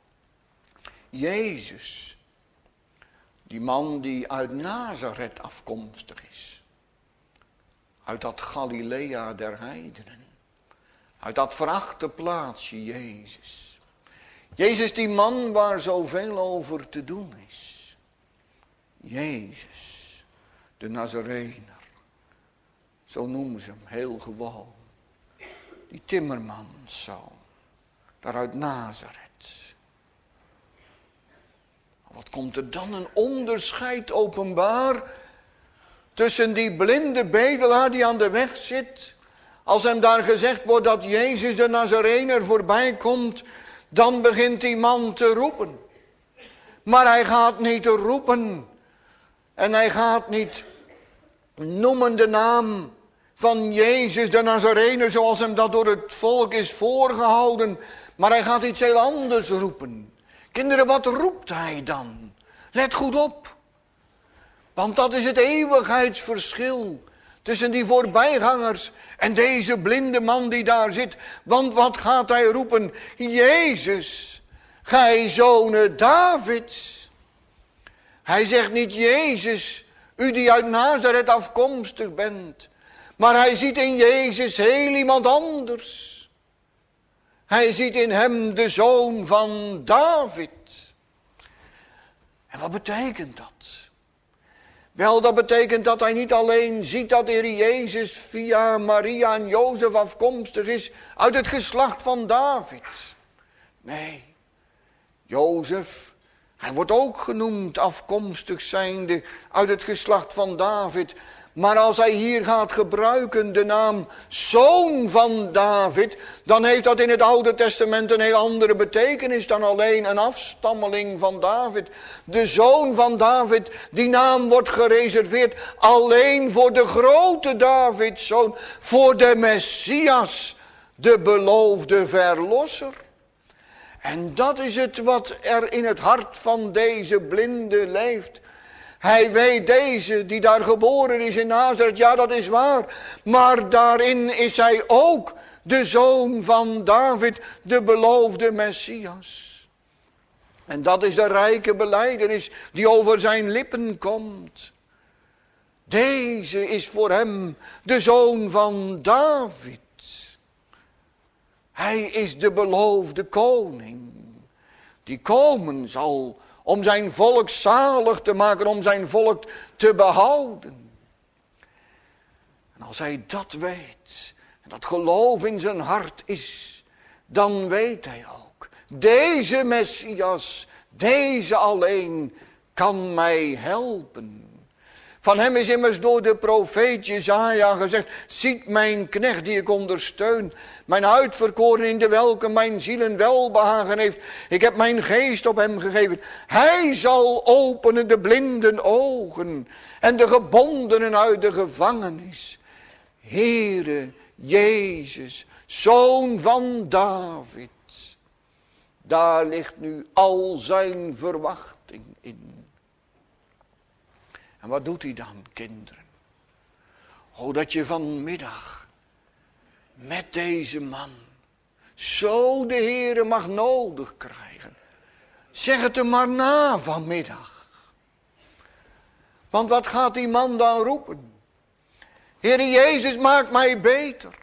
Jezus, die man die uit Nazareth afkomstig is. Uit dat Galilea der heidenen. Uit dat verachte plaatsje Jezus. Jezus, die man waar zoveel over te doen is. Jezus, de Nazarener. Zo noemen ze hem, heel gewoon. Die timmermanszoon, daar uit Nazareth. Wat komt er dan een onderscheid openbaar tussen die blinde bedelaar die aan de weg zit. Als hem daar gezegd wordt dat Jezus de Nazarener voorbij komt, dan begint die man te roepen. Maar hij gaat niet roepen en hij gaat niet noemen de naam van Jezus de Nazarener zoals hem dat door het volk is voorgehouden. Maar hij gaat iets heel anders roepen. Kinderen, wat roept hij dan? Let goed op. Want dat is het eeuwigheidsverschil tussen die voorbijgangers en deze blinde man die daar zit. Want wat gaat hij roepen? Jezus, gij zonen Davids. Hij zegt niet Jezus, u die uit Nazareth afkomstig bent. Maar hij ziet in Jezus heel iemand anders. Hij ziet in hem de zoon van David. En wat betekent dat? Wel, dat betekent dat hij niet alleen ziet dat de Heer Jezus via Maria en Jozef afkomstig is uit het geslacht van David. Nee, Jozef, hij wordt ook genoemd afkomstig zijnde uit het geslacht van David. Maar als hij hier gaat gebruiken de naam zoon van David, dan heeft dat in het Oude Testament een heel andere betekenis dan alleen een afstammeling van David. De zoon van David, die naam wordt gereserveerd alleen voor de grote Davidszoon, voor de Messias, de beloofde verlosser. En dat is het wat er in het hart van deze blinde leeft. Hij weet deze die daar geboren is in Nazareth, ja dat is waar. Maar daarin is hij ook de zoon van David, de beloofde Messias. En dat is de rijke belijdenis die over zijn lippen komt. Deze is voor hem de zoon van David. Hij is de beloofde koning. Die komen zal om zijn volk zalig te maken, om zijn volk te behouden. En als hij dat weet, en dat geloof in zijn hart is, dan weet hij ook, deze Messias, deze alleen, kan mij helpen. Van hem is immers door de profeet Jesaja gezegd, ziet mijn knecht die ik ondersteun, mijn uitverkoren in de welke mijn zielen welbehagen heeft. Ik heb mijn geest op hem gegeven. Hij zal openen de blinden ogen en de gebondenen uit de gevangenis. Heere Jezus, Zoon van David, daar ligt nu al zijn verwachting in. En wat doet hij dan, kinderen? Dat je vanmiddag met deze man zo de Heere mag nodig krijgen. Zeg het hem maar na vanmiddag. Want wat gaat die man dan roepen? Heere Jezus, maak mij beter.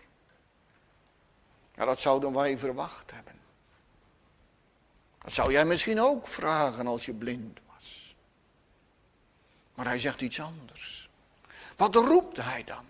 Ja, dat zouden wij verwacht hebben. Dat zou jij misschien ook vragen als je blind was. Maar hij zegt iets anders. Wat roept hij dan?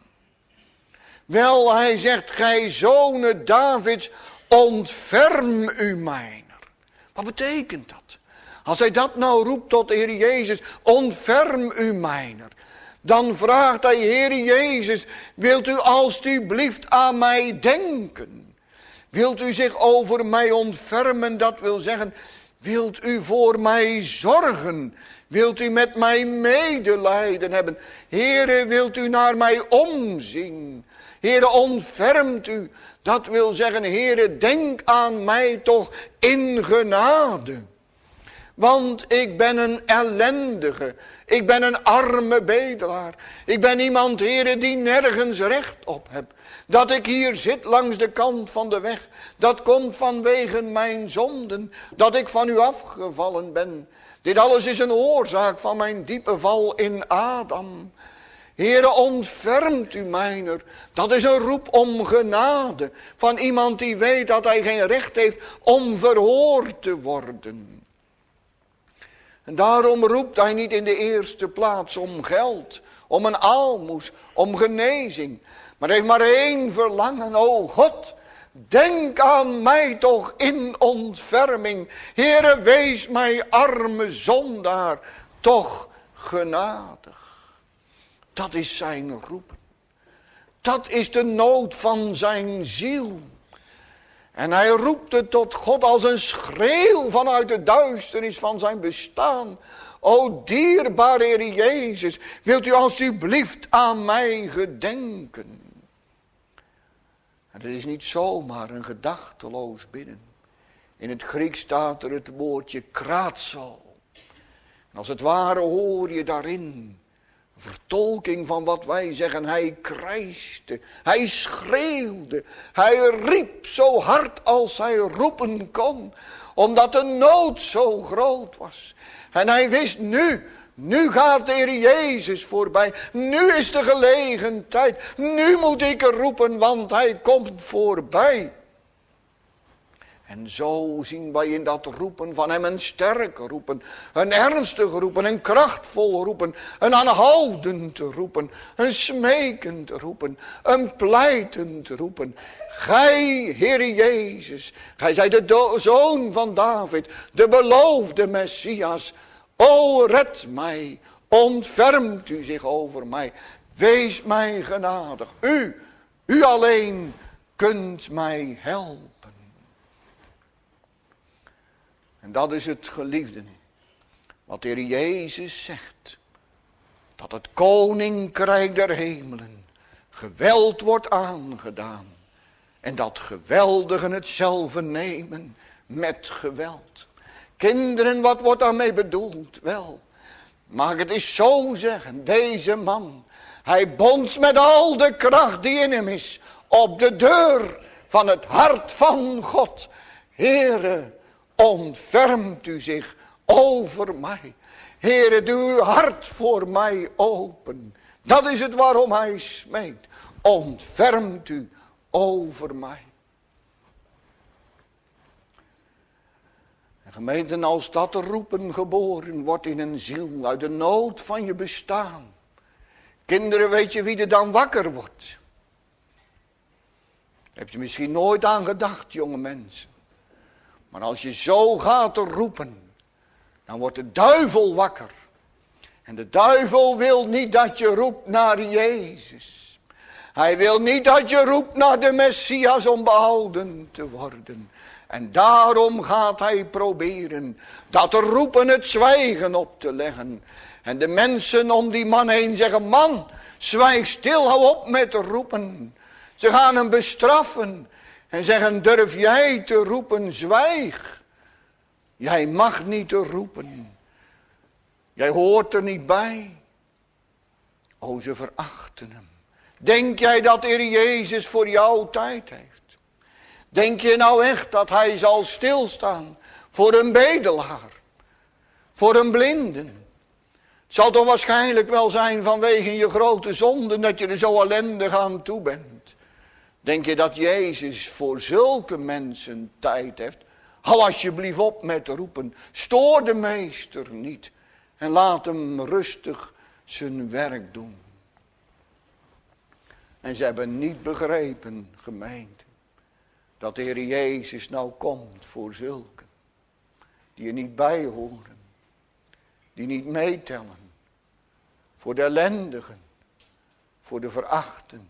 Wel, hij zegt, gij zonen Davids, ontferm u mijner. Wat betekent dat? Als hij dat nou roept tot de Heer Jezus, ontferm u mijner. Dan vraagt hij, Heer Jezus, wilt u alstublieft aan mij denken? Wilt u zich over mij ontfermen, dat wil zeggen, wilt u voor mij zorgen? Wilt u met mij medelijden hebben? Heere, wilt u naar mij omzien? Heere, ontfermt u. Dat wil zeggen, Heere, denk aan mij toch in genade. Want ik ben een ellendige. Ik ben een arme bedelaar. Ik ben iemand, Heere, die nergens recht op heb. Dat ik hier zit langs de kant van de weg. Dat komt vanwege mijn zonden. Dat ik van u afgevallen ben. Dit alles is een oorzaak van mijn diepe val in Adam. Heere, ontfermt u mijner. Dat is een roep om genade. Van iemand die weet dat hij geen recht heeft om verhoord te worden. En daarom roept hij niet in de eerste plaats om geld, om een aalmoes, om genezing. Maar hij heeft maar één verlangen. O God, denk aan mij toch in ontferming. Heere, wees mij arme zondaar toch genadig. Dat is zijn roepen. Dat is de nood van zijn ziel. En hij roept het tot God als een schreeuw vanuit de duisternis van zijn bestaan. O dierbare Heer Jezus, wilt u alstublieft aan mij gedenken? En het is niet zomaar een gedachteloos bidden. In het Grieks staat er het woordje kratzo. En als het ware hoor je daarin vertolking van wat wij zeggen. Hij krijste, hij schreeuwde, hij riep zo hard als hij roepen kon. Omdat de nood zo groot was. En hij wist nu gaat de Heer Jezus voorbij. Nu is de gelegen tijd. Nu moet ik roepen, want hij komt voorbij. En zo zien wij in dat roepen van hem een sterke roepen, een ernstig roepen, een krachtvol roepen, een aanhoudend roepen, een smekend roepen, een pleitend roepen. Gij, Heer Jezus, gij zijt de Zoon van David, de beloofde Messias. O, red mij, ontfermt u zich over mij, wees mij genadig. U alleen kunt mij helpen. En dat is het, geliefden, wat de Heer Jezus zegt. Dat het koninkrijk der hemelen geweld wordt aangedaan. En dat geweldigen hetzelfde nemen met geweld. Kinderen, wat wordt daarmee bedoeld? Wel, mag ik het eens zo zeggen, deze man, hij bonst met al de kracht die in hem is op de deur van het hart van God. Heere, ontfermt u zich over mij. Heere, doe uw hart voor mij open. Dat is het waarom hij smeekt. Ontfermt u over mij. Gemeenten, als dat roepen geboren wordt in een ziel uit de nood van je bestaan. Kinderen, weet je wie er dan wakker wordt? Heb je misschien nooit aan gedacht, jonge mensen. Maar als je zo gaat roepen, dan wordt de duivel wakker. En de duivel wil niet dat je roept naar Jezus. Hij wil niet dat je roept naar de Messias om behouden te worden. En daarom gaat hij proberen dat roepen het zwijgen op te leggen. En de mensen om die man heen zeggen, man, zwijg stil, hou op met roepen. Ze gaan hem bestraffen en zeggen, durf jij te roepen, zwijg. Jij mag niet roepen. Jij hoort er niet bij. O, ze verachten hem. Denk jij dat de Heer Jezus voor jou tijd heeft? Denk je nou echt dat hij zal stilstaan voor een bedelaar? Voor een blinden? Het zal toch waarschijnlijk wel zijn vanwege je grote zonden dat je er zo ellendig aan toe bent. Denk je dat Jezus voor zulke mensen tijd heeft? Hou alsjeblieft op met roepen. Stoor de meester niet. En laat hem rustig zijn werk doen. En ze hebben niet begrepen, gemeente, dat de Heer Jezus nou komt voor zulken. Die er niet bij horen. Die niet meetellen. Voor de ellendigen. Voor de verachten.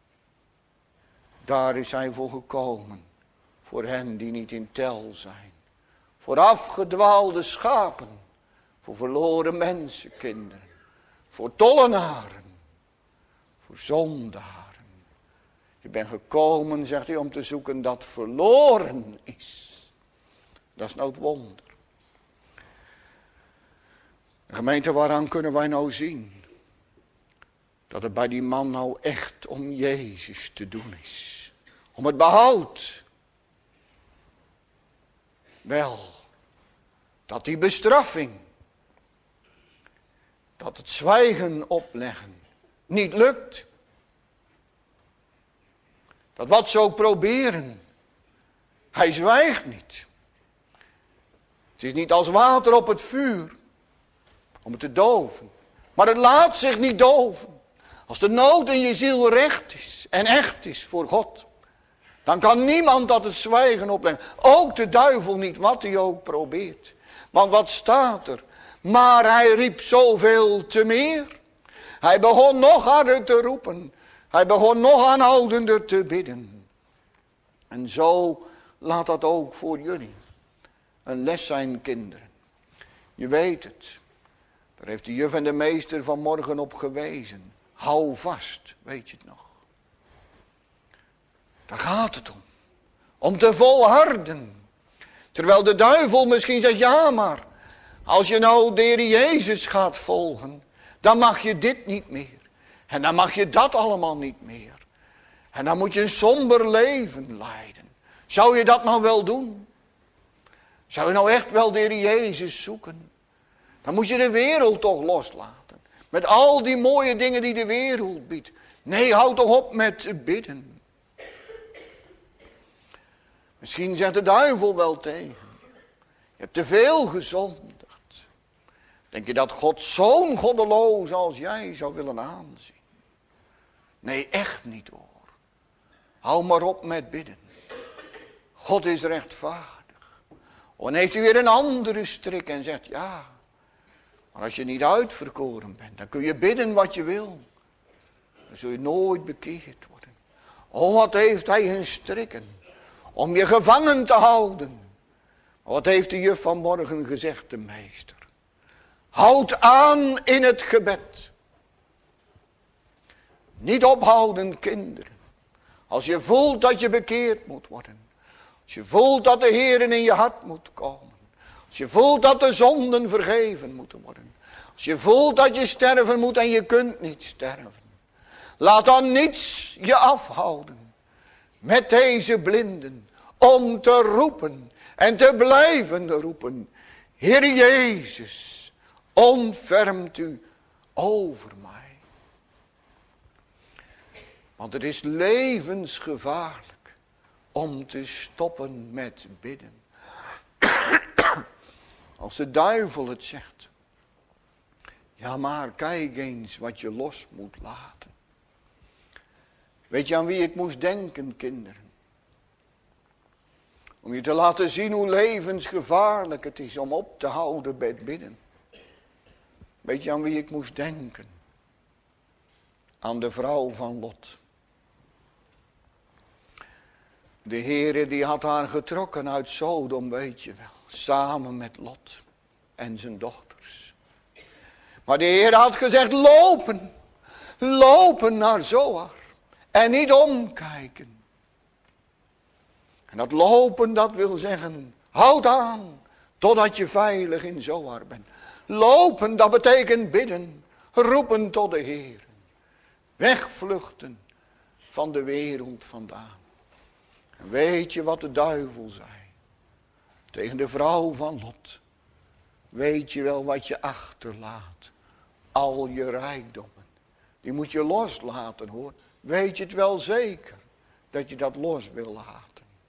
Daar is hij voor gekomen. Voor hen die niet in tel zijn. Voor afgedwaalde schapen. Voor verloren mensenkinderen. Voor tollenaren. Voor zondaren. Ik ben gekomen, zegt hij, om te zoeken dat verloren is. Dat is nou het wonder. Gemeente, waaraan kunnen wij nou zien dat het bij die man nou echt om Jezus te doen is? Om het behoud. Wel, dat die bestraffing, dat het zwijgen opleggen niet lukt. Dat wat ze ook proberen, hij zwijgt niet. Het is niet als water op het vuur, om het te doven. Maar het laat zich niet doven. Als de nood in je ziel recht is en echt is voor God, dan kan niemand dat het zwijgen opleggen. Ook de duivel niet, wat hij ook probeert. Want wat staat er? Maar hij riep zoveel te meer. Hij begon nog harder te roepen. Hij begon nog aanhoudender te bidden. En zo laat dat ook voor jullie een les zijn, kinderen. Je weet het. Daar heeft de juf en de meester vanmorgen op gewezen. Hou vast, weet je het nog. Daar gaat het om. Om te volharden. Terwijl de duivel misschien zegt, ja maar, als je nou de Heer Jezus gaat volgen, dan mag je dit niet meer. En dan mag je dat allemaal niet meer. En dan moet je een somber leven leiden. Zou je dat nou wel doen? Zou je nou echt wel de Heer Jezus zoeken? Dan moet je de wereld toch loslaten. Met al die mooie dingen die de wereld biedt. Nee, houd toch op met bidden. Misschien zegt de duivel wel tegen. Je hebt te veel gezondigd. Denk je dat God zo'n goddeloos als jij zou willen aanzien? Nee, echt niet hoor. Hou maar op met bidden. God is rechtvaardig. En heeft u weer een andere strik en zegt ja. Maar als je niet uitverkoren bent, dan kun je bidden wat je wil. Dan zul je nooit bekeerd worden. Oh, wat heeft hij een strikken. Om je gevangen te houden. Wat heeft de juf vanmorgen gezegd, de meester? Houd aan in het gebed. Niet ophouden, kinderen. Als je voelt dat je bekeerd moet worden. Als je voelt dat de Heer in je hart moet komen. Als je voelt dat de zonden vergeven moeten worden. Als je voelt dat je sterven moet en je kunt niet sterven. Laat dan niets je afhouden. Met deze blinden. Om te roepen. En te blijven roepen. Heer Jezus. Ontfermt u over mij. Want het is levensgevaarlijk om te stoppen met bidden. Als de duivel het zegt. Ja, maar kijk eens wat je los moet laten. Weet je aan wie ik moest denken, kinderen? Om je te laten zien hoe levensgevaarlijk het is om op te houden bij het bidden. Weet je aan wie ik moest denken? Aan de vrouw van Lot. De Heere die had haar getrokken uit Sodom, weet je wel. Samen met Lot en zijn dochters. Maar de Heer had gezegd, lopen. Lopen naar Zoar. En niet omkijken. En dat lopen, dat wil zeggen, houd aan. Totdat je veilig in Zoar bent. Lopen, dat betekent bidden. Roepen tot de Heer. Wegvluchten van de wereld vandaan. En weet je wat de duivel zei? Tegen de vrouw van Lot. Weet je wel wat je achterlaat? Al je rijkdommen. Die moet je loslaten, hoor. Weet je het wel zeker dat je dat los wil laten?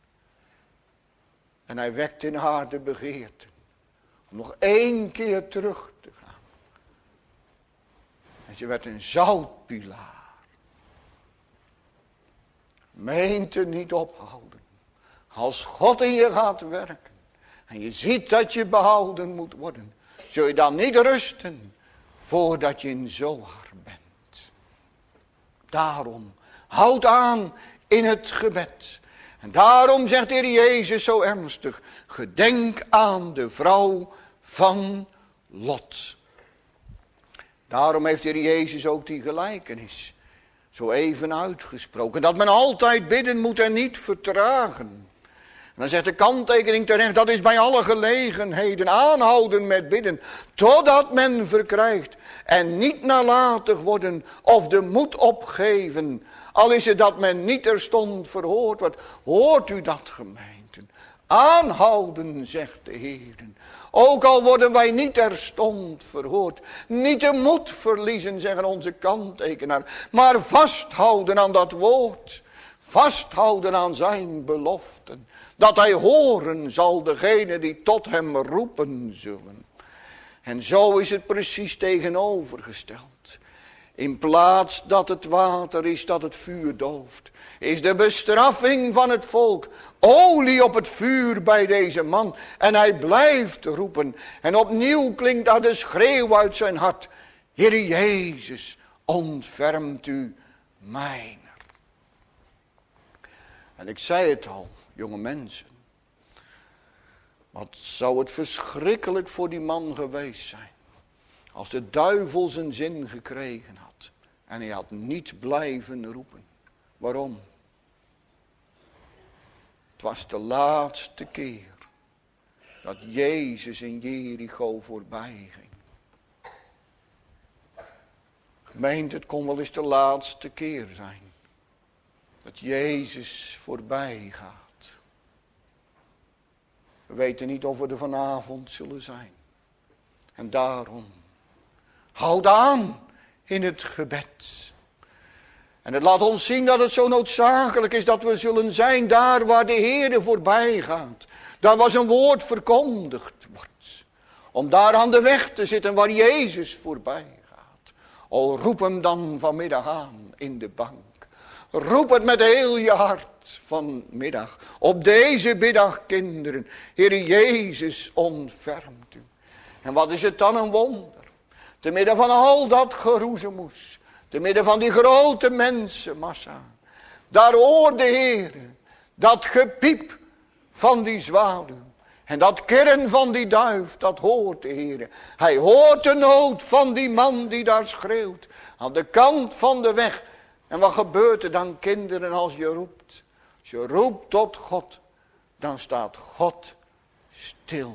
En hij wekt in haar de begeerte. Om nog 1 keer terug te gaan. En ze werd een zoutpilaar. Meent er niet ophouden. Als God in je gaat werken. En je ziet dat je behouden moet worden. Zul je dan niet rusten. Voordat je in Zoar bent. Daarom. Houd aan in het gebed. En daarom zegt de Heer Jezus zo ernstig. Gedenk aan de vrouw van Lot. Daarom heeft de Heer Jezus ook die gelijkenis zo even uitgesproken. Dat men altijd bidden moet en niet vertragen. En dan zegt de kanttekening terecht, dat is bij alle gelegenheden aanhouden met bidden. Totdat men verkrijgt en niet nalatig worden of de moed opgeven. Al is het dat men niet terstond verhoord wordt. Hoort u dat, gemeenten? Aanhouden, zegt de Heer. Ook al worden wij niet terstond verhoord. Niet de moed verliezen, zeggen onze kanttekenaar. Maar vasthouden aan dat woord. Vasthouden aan zijn beloften. Dat hij horen zal degene die tot hem roepen zullen. En zo is het precies tegenovergesteld. In plaats dat het water is dat het vuur dooft, is de bestraffing van het volk olie op het vuur bij deze man. En hij blijft roepen. En opnieuw klinkt daar de schreeuw uit zijn hart. Heere Jezus, ontfermt u mijner. En ik zei het al, jonge mensen. Wat zou het verschrikkelijk voor die man geweest zijn. Als de duivel zijn zin gekregen had. En hij had niet blijven roepen. Waarom? Het was de laatste keer. Dat Jezus in Jericho voorbij ging. Gemeente, het kon wel eens de laatste keer zijn. Dat Jezus voorbij gaat. We weten niet of we er vanavond zullen zijn. En daarom. Houd aan in het gebed. En het laat ons zien dat het zo noodzakelijk is dat we zullen zijn daar waar de Heer voorbij gaat. Daar waar zijn woord verkondigd wordt. Om daar aan de weg te zitten waar Jezus voorbij gaat. O, roep hem dan vanmiddag aan in de bank. Roep het met heel je hart vanmiddag. Op deze middag, kinderen. Heer Jezus, ontfermt u. En wat is het dan een wonder. Te midden van al dat geroezemoes. Te midden van die grote mensenmassa. Daar hoort de Heer. Dat gepiep van die zwaluw. En dat kirren van die duif, dat hoort de Heer. Hij hoort de nood van die man die daar schreeuwt. Aan de kant van de weg. En wat gebeurt er dan, kinderen, als je roept? Als je roept tot God, dan staat God stil.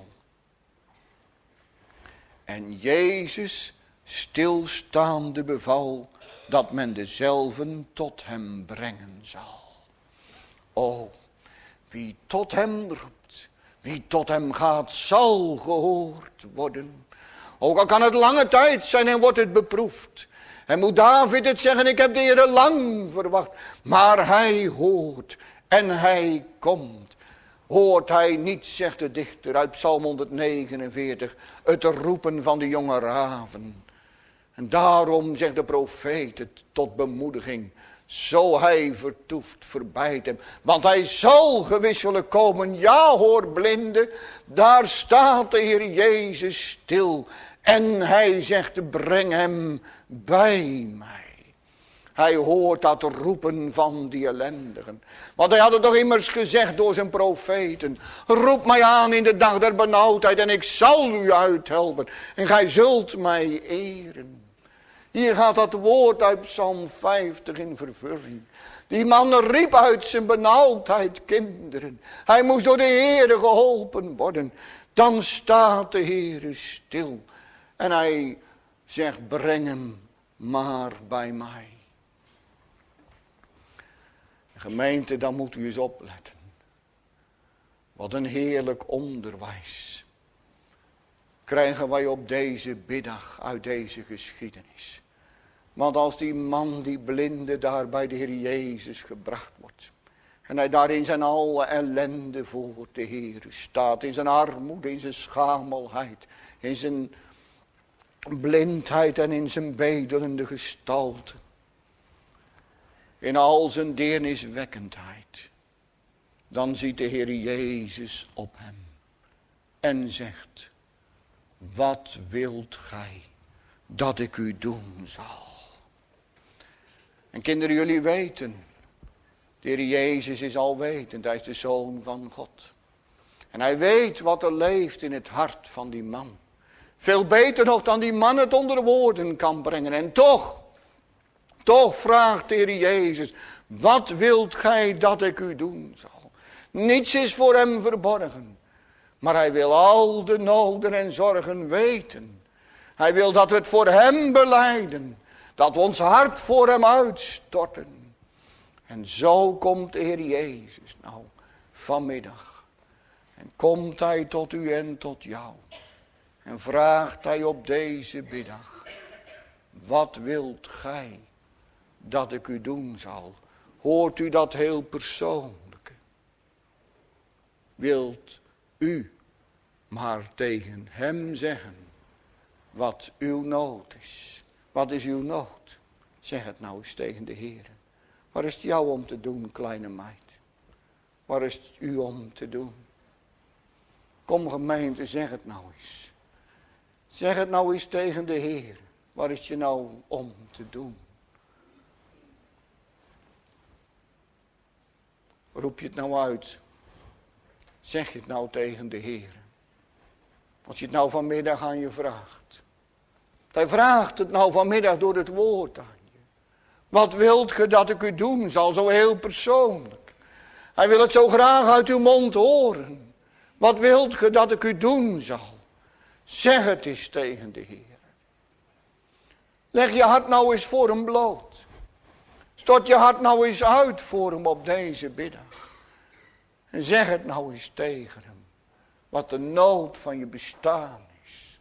En Jezus stilstaande beval dat men dezelven tot hem brengen zal. O, wie tot hem roept, wie tot hem gaat, zal gehoord worden. Ook al kan het lange tijd zijn en wordt het beproefd. En moet David het zeggen, ik heb de Heer lang verwacht. Maar hij hoort en hij komt. Hoort hij niet, zegt de dichter uit Psalm 149, het roepen van de jonge raven. En daarom zegt de profeet het tot bemoediging. Zo hij vertoeft, verbijt hem. Want hij zal gewisselijk komen. Ja hoor blinde, daar staat de Heer Jezus stil. En hij zegt, breng hem bij mij. Hij hoort dat roepen van die ellendigen. Want hij had het toch immers gezegd door zijn profeten. Roep mij aan in de dag der benauwdheid en ik zal u uithelpen. En gij zult mij eren. Hier gaat dat woord uit Psalm 50 in vervulling. Die man riep uit zijn benauwdheid, kinderen. Hij moest door de Heere geholpen worden. Dan staat de Heere stil. En hij zegt, breng hem maar bij mij. Gemeente, dan moet u eens opletten. Wat een heerlijk onderwijs krijgen wij op deze middag uit deze geschiedenis. Want als die man, die blinde, daar bij de Heer Jezus gebracht wordt. En hij daar in zijn alle ellende voor de Heer staat. In zijn armoede, in zijn schamelheid. In zijn blindheid en in zijn bedelende gestalte. In al zijn deerniswekkendheid. Dan ziet de Heer Jezus op hem. En zegt, wat wilt gij dat ik u doen zal? En kinderen, jullie weten, de Heer Jezus is alwetend, hij is de Zoon van God. En hij weet wat er leeft in het hart van die man. Veel beter nog dan die man het onder woorden kan brengen. En toch vraagt de Heer Jezus, wat wilt gij dat ik u doen zal? Niets is voor hem verborgen. Maar hij wil al de noden en zorgen weten. Hij wil dat we het voor hem belijden. Dat we ons hart voor hem uitstorten. En zo komt de Heer Jezus nou vanmiddag. En komt hij tot u en tot jou. En vraagt hij op deze middag. Wat wilt gij dat ik u doen zal? Hoort u dat heel persoonlijke? Wilt u maar tegen hem zeggen wat uw nood is? Wat is uw nood? Zeg het nou eens tegen de Heer. Waar is het jou om te doen, kleine meid? Waar is het u om te doen? Kom gemeente, zeg het nou eens. Zeg het nou eens tegen de Heer. Waar is het je nou om te doen? Roep je het nou uit? Zeg je het nou tegen de Heer? Als je het nou vanmiddag aan je vraagt. Hij vraagt het nou vanmiddag door het woord aan je. Wat wilt ge dat ik u doen zal, zo heel persoonlijk. Hij wil het zo graag uit uw mond horen. Wat wilt ge dat ik u doen zal? Zeg het eens tegen de Heer. Leg je hart nou eens voor hem bloot. Stort je hart nou eens uit voor hem op deze middag. En zeg het nou eens tegen hem. Wat de nood van je bestaan is.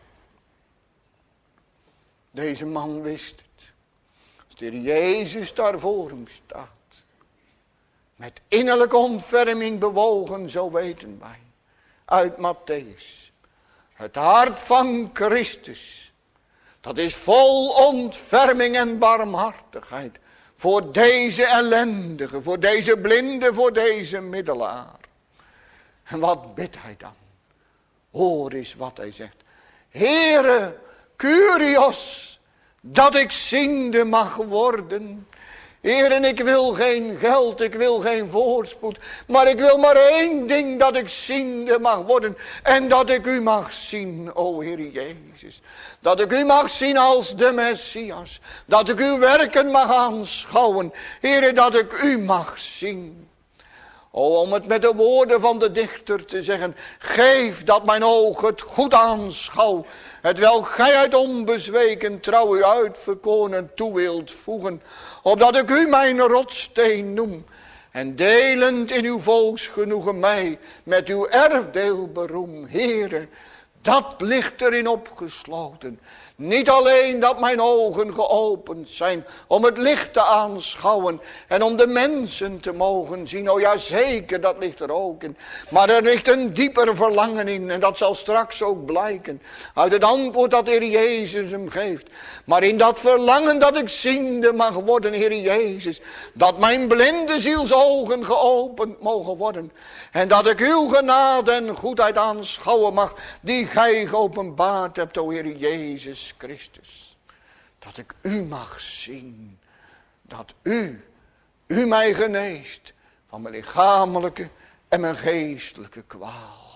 Deze man wist het. Als de Heer Jezus daar voor hem staat. Met innerlijke ontferming bewogen, zo weten wij. Uit Matthäus. Het hart van Christus. Dat is vol ontferming en barmhartigheid. Voor deze ellendige, voor deze blinde, voor deze middelaar. En wat bidt hij dan? Hoor eens wat hij zegt. Heere, Kyrios, dat ik ziende mag worden. Heer, ik wil geen geld, ik wil geen voorspoed. Maar ik wil maar één ding, dat ik ziende mag worden. En dat ik u mag zien, o Heer Jezus. Dat ik u mag zien als de Messias. Dat ik uw werken mag aanschouwen. Heer, dat ik u mag zien. O, om het met de woorden van de dichter te zeggen. Geef dat mijn oog het goed aanschouw. Hetwelk gij uit onbezweken trouw u uitverkoren toe wilt voegen. Opdat ik u mijn rotssteen noem. En delend in uw volksgenoegen mij met uw erfdeel beroem. Heere, dat ligt erin opgesloten. Niet alleen dat mijn ogen geopend zijn om het licht te aanschouwen en om de mensen te mogen zien. Oh ja, zeker, dat ligt er ook in. Maar er ligt een dieper verlangen in en dat zal straks ook blijken uit het antwoord dat de Heer Jezus hem geeft. Maar in dat verlangen dat ik ziende mag worden, Heer Jezus, dat mijn blinde zielsogen geopend mogen worden. En dat ik uw genade en goedheid aanschouwen mag, die gij geopenbaard hebt, o Heer Jezus Christus. Dat ik u mag zien. Dat u mij geneest van mijn lichamelijke en mijn geestelijke kwaal.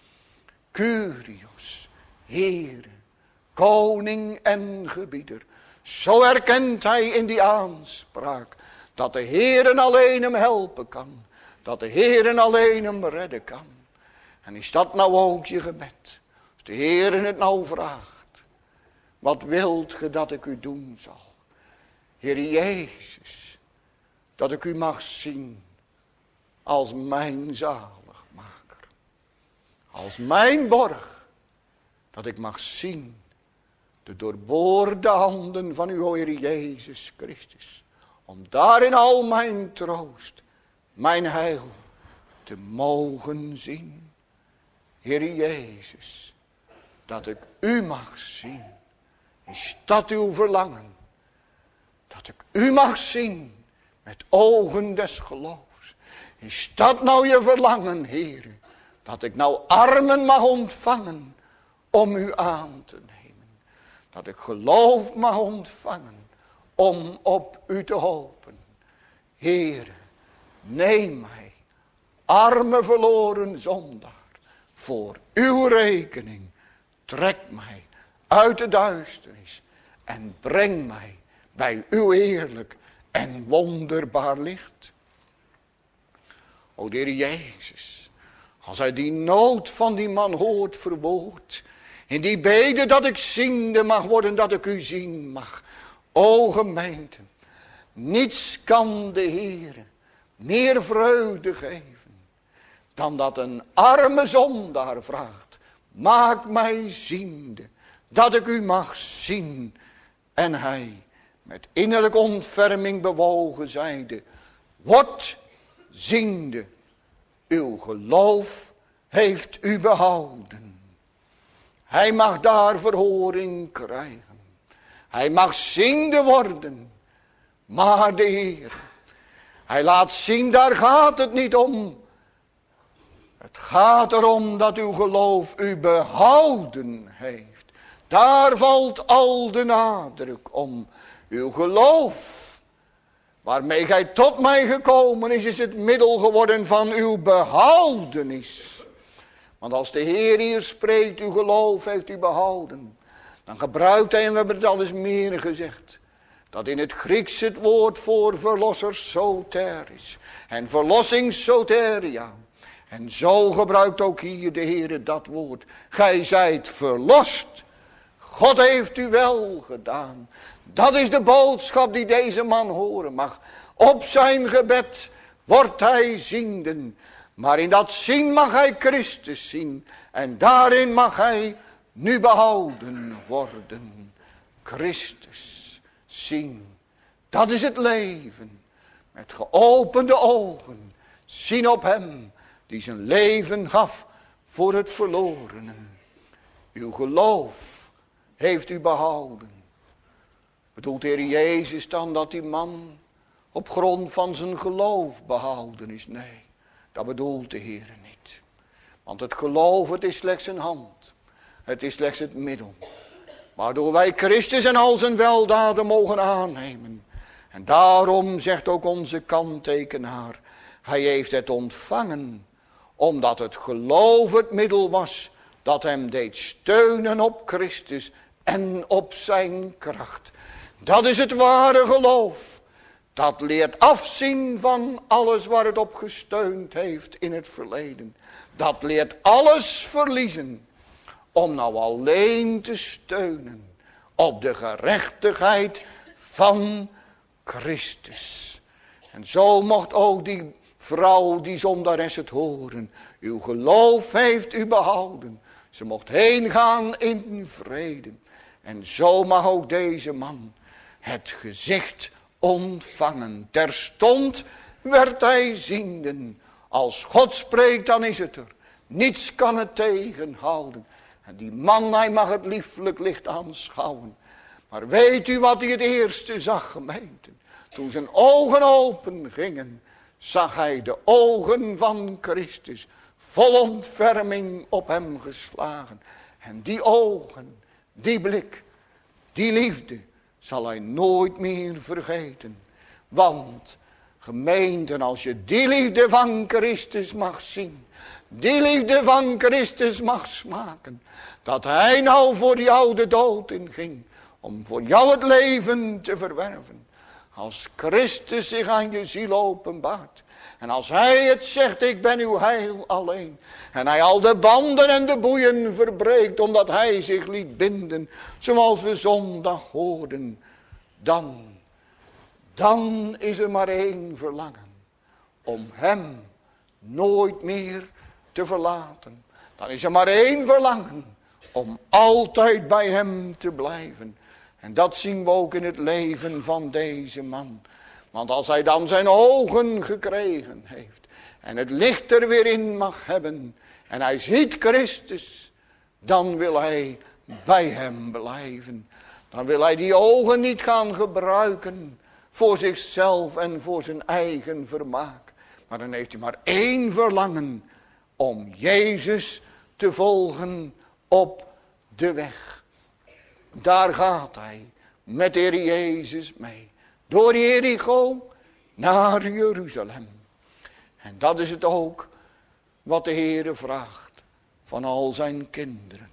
Kyrios, Heere, koning en gebieder. Zo erkent hij in die aanspraak dat de Heere alleen hem helpen kan. Dat de Heere alleen hem redden kan. En is dat nou ook je gebed? Als de Heere het nou vraagt. Wat wilt ge dat ik u doen zal? Heer Jezus, dat ik u mag zien als mijn zaligmaker. Als mijn borg. Dat ik mag zien de doorboorde handen van uw Heer Jezus Christus. Om daarin al mijn troost, mijn heil te mogen zien. Heer Jezus, dat ik u mag zien. Is dat uw verlangen? Dat ik u mag zien met ogen des geloofs. Is dat nou je verlangen, Heer? Dat ik nou armen mag ontvangen om u aan te nemen. Dat ik geloof mag ontvangen om op u te hopen. Heer, neem mij, arme verloren zondaar, voor uw rekening. Trek mij uit de duisternis en breng mij bij uw heerlijk en wonderbaar licht. O Heer Jezus, als hij die nood van die man hoort verwoord, in die bede dat ik ziende mag worden, dat ik u zien mag. O gemeente, niets kan de Heere meer vreugde geven dan dat een arme zondaar vraagt. Maak mij ziende, dat ik u mag zien. En hij met innerlijke ontferming bewogen zeide, word ziende, uw geloof heeft u behouden. Hij mag daar verhoring krijgen. Hij mag ziende worden. Maar de Heer, hij laat zien, daar gaat het niet om. Het gaat erom dat uw geloof u behouden heeft. Daar valt al de nadruk om. Uw geloof, waarmee gij tot mij gekomen is het middel geworden van uw behoudenis. Want als de Heer hier spreekt, uw geloof heeft u behouden, dan gebruikt hij, en we hebben het al eens meer gezegd, dat in het Grieks het woord voor verlosser soter is. En verlossing soteria. En zo gebruikt ook hier de Heer dat woord. Gij zijt verlost. God heeft u wel gedaan. Dat is de boodschap die deze man horen mag. Op zijn gebed wordt hij zienden. Maar in dat zien mag hij Christus zien. En daarin mag hij nu behouden worden. Christus zien. Dat is het leven. Met geopende ogen. Zien op hem die zijn leven gaf voor het verlorenen. Uw geloof heeft u behouden. Bedoelt de Heer Jezus dan dat die man op grond van zijn geloof behouden is? Nee, dat bedoelt de Heer niet. Want het geloof, het is slechts een hand. Het is slechts het middel. Waardoor wij Christus en al zijn weldaden mogen aannemen. En daarom zegt ook onze kanttekenaar, hij heeft het ontvangen, omdat het geloof het middel was dat hem deed steunen op Christus en op zijn kracht. Dat is het ware geloof. Dat leert afzien van alles waar het op gesteund heeft in het verleden. Dat leert alles verliezen om nou alleen te steunen op de gerechtigheid van Christus. En zo mocht ook die vrouw, die zondares, het horen. Uw geloof heeft u behouden. Ze mocht heen gaan in vrede. En zo mag ook deze man het gezicht ontvangen. Terstond werd hij zienden. Als God spreekt, dan is het er. Niets kan het tegenhouden. En die man, hij mag het lieflijk licht aanschouwen. Maar weet u wat hij het eerste zag, gemeente? Toen zijn ogen open gingen, zag hij de ogen van Christus vol ontferming op hem geslagen. En die ogen, die blik, die liefde zal hij nooit meer vergeten. Want gemeenten, als je die liefde van Christus mag zien, die liefde van Christus mag smaken, dat hij nou voor jou de dood inging, om voor jou het leven te verwerven. Als Christus zich aan je ziel openbaart. En als hij het zegt, ik ben uw heil alleen. En hij al de banden en de boeien verbreekt, omdat hij zich liet binden, zoals we zondag hoorden. Dan is er maar één verlangen. Om hem nooit meer te verlaten. Dan is er maar één verlangen. Om altijd bij hem te blijven. En dat zien we ook in het leven van deze man. Want als hij dan zijn ogen gekregen heeft. En het licht er weer in mag hebben. En hij ziet Christus. Dan wil hij bij hem blijven. Dan wil hij die ogen niet gaan gebruiken. Voor zichzelf en voor zijn eigen vermaak. Maar dan heeft hij maar één verlangen. Om Jezus te volgen op de weg. Daar gaat hij met de Heer Jezus mee. Door Jericho naar Jeruzalem. En dat is het ook wat de Heer vraagt van al zijn kinderen.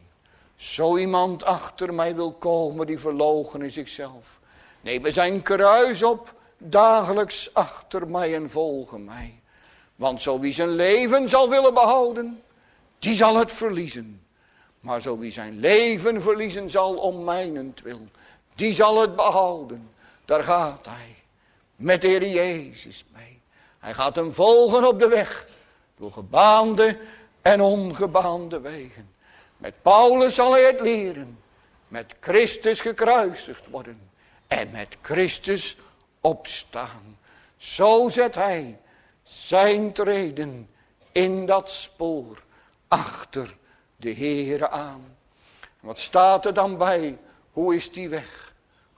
Zo iemand achter mij wil komen, die verloochene zichzelf. Neem zijn kruis op, dagelijks achter mij en volgen mij. Want zo wie zijn leven zal willen behouden, die zal het verliezen. Maar zo wie zijn leven verliezen zal om mijnentwil, die zal het behouden. Daar gaat hij met de Heer Jezus mee. Hij gaat hem volgen op de weg, door gebaande en ongebaande wegen. Met Paulus zal hij het leren, met Christus gekruisigd worden en met Christus opstaan. Zo zet hij zijn treden in dat spoor achter de Heere aan. Wat staat er dan bij? Hoe is die weg?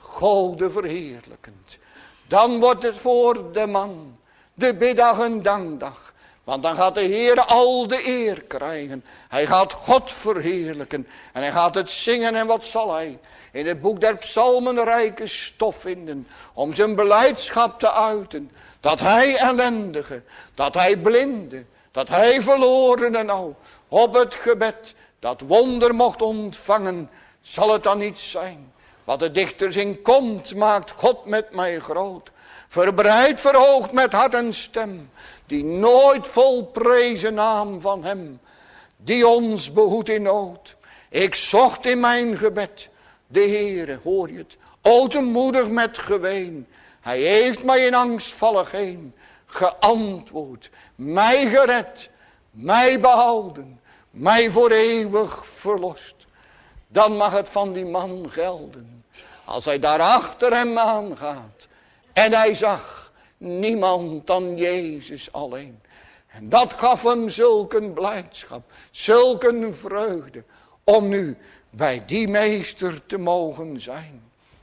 Gode verheerlijkend. Dan wordt het voor de man de biddag en dankdag. Want dan gaat de Heer al de eer krijgen. Hij gaat God verheerlijken. En hij gaat het zingen. En wat zal hij? In het boek der psalmen rijke stof vinden. Om zijn belijdschap te uiten. Dat hij ellendige. Dat hij blinde. Dat hij verloren en al. Op het gebed. Dat wonder mocht ontvangen. Zal het dan niet zijn? Wat de dichter zingt. Komt maakt God met mij groot. Verbreid verhoogd met hart en stem. Die nooit vol prezen naam van hem. Die ons behoedt in nood. Ik zocht in mijn gebed. De Heere, hoor je het. Ootmoedig met geween. Hij heeft mij in angstvallig heen geantwoord. Mij gered. Mij behouden. Mij voor eeuwig verlost. Dan mag het van die man gelden. Als hij daar achter hem aangaat. En hij zag niemand dan Jezus alleen. En dat gaf hem zulke blijdschap. Zulke vreugde. Om nu bij die meester te mogen zijn.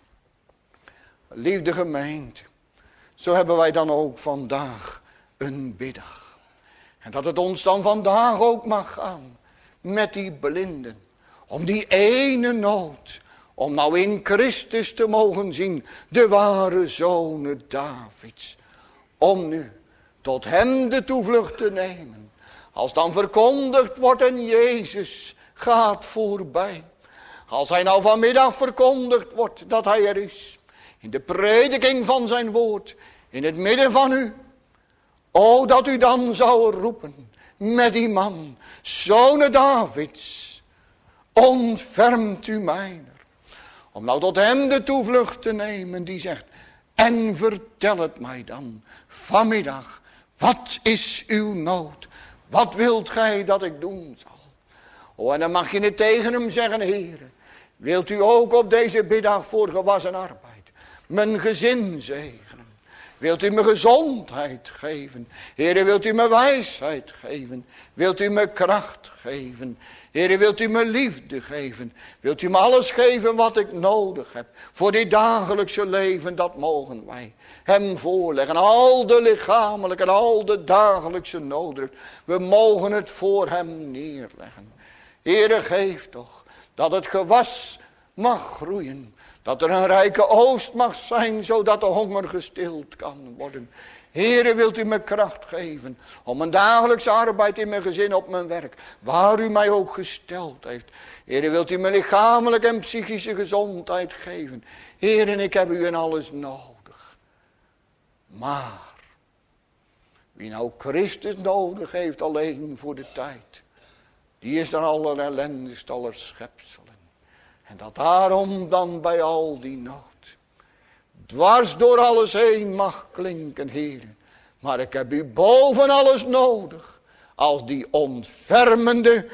Liefde gemeente. Zo hebben wij dan ook vandaag een biddag. En dat het ons dan vandaag ook mag gaan. Met die blinden. Om die ene nood. Om nou in Christus te mogen zien. De ware zonen Davids. Om nu tot hem de toevlucht te nemen. Als dan verkondigd wordt en Jezus gaat voorbij. Als hij nou vanmiddag verkondigd wordt dat hij er is. In de prediking van zijn woord. In het midden van u. O dat u dan zou roepen. Met die man. Zonen Davids. Ontfermt u mijner. Om nou tot hem de toevlucht te nemen die zegt. En vertel het mij dan vanmiddag. Wat is uw nood? Wat wilt gij dat ik doen zal? Oh, en dan mag je het tegen hem zeggen, Heere. Wilt u ook op deze middag voor gewassen arbeid mijn gezin zegenen? Wilt u me gezondheid geven? Heere, wilt u me wijsheid geven? Wilt u me kracht geven? Heere, wilt u me liefde geven? Wilt u me alles geven wat ik nodig heb? Voor dit dagelijkse leven, dat mogen wij hem voorleggen. Al de lichamelijke en al de dagelijkse noden. We mogen het voor hem neerleggen. Heere, geef toch dat het gewas mag groeien. Dat er een rijke oogst mag zijn, zodat de honger gestild kan worden. Heere, wilt u me kracht geven om een dagelijkse arbeid in mijn gezin, op mijn werk, waar u mij ook gesteld heeft. Heere, wilt u me lichamelijke en psychische gezondheid geven. Heere, ik heb u in alles nodig. Maar, wie nou Christus nodig heeft alleen voor de tijd, die is dan allerellendigst aller schepselen. En dat daarom dan bij al die nood dwars door alles heen mag klinken, Heere. Maar ik heb u boven alles nodig als die ontfermende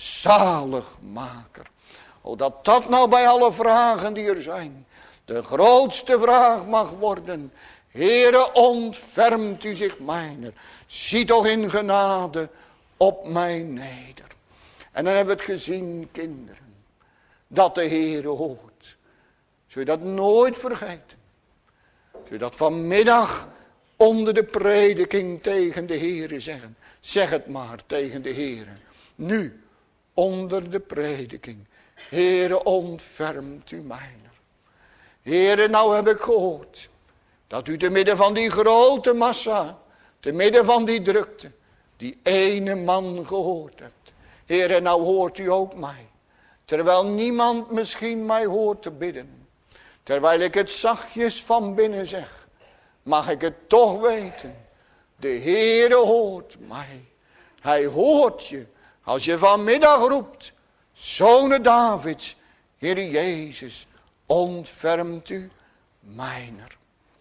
zaligmaker. O, dat nou bij alle vragen die er zijn de grootste vraag mag worden. Heere, ontfermt u zich mijner. Zie toch in genade op mij neder. En dan hebben we het gezien, kinderen, dat de Heere hoort. Zul je dat nooit vergeten? Zul je dat vanmiddag onder de prediking tegen de Heere zeggen? Zeg het maar tegen de Heere. Nu, onder de prediking. Heere, ontfermt u mijner. Heere, nou heb ik gehoord dat u te midden van die grote massa, te midden van die drukte, die ene man gehoord hebt. Heere, nou hoort u ook mij. Terwijl niemand misschien mij hoort te bidden. Terwijl ik het zachtjes van binnen zeg. Mag ik het toch weten. De Heere hoort mij. Hij hoort je. Als je vanmiddag roept. Zonen Davids. Heere Jezus. Ontfermt u mijner.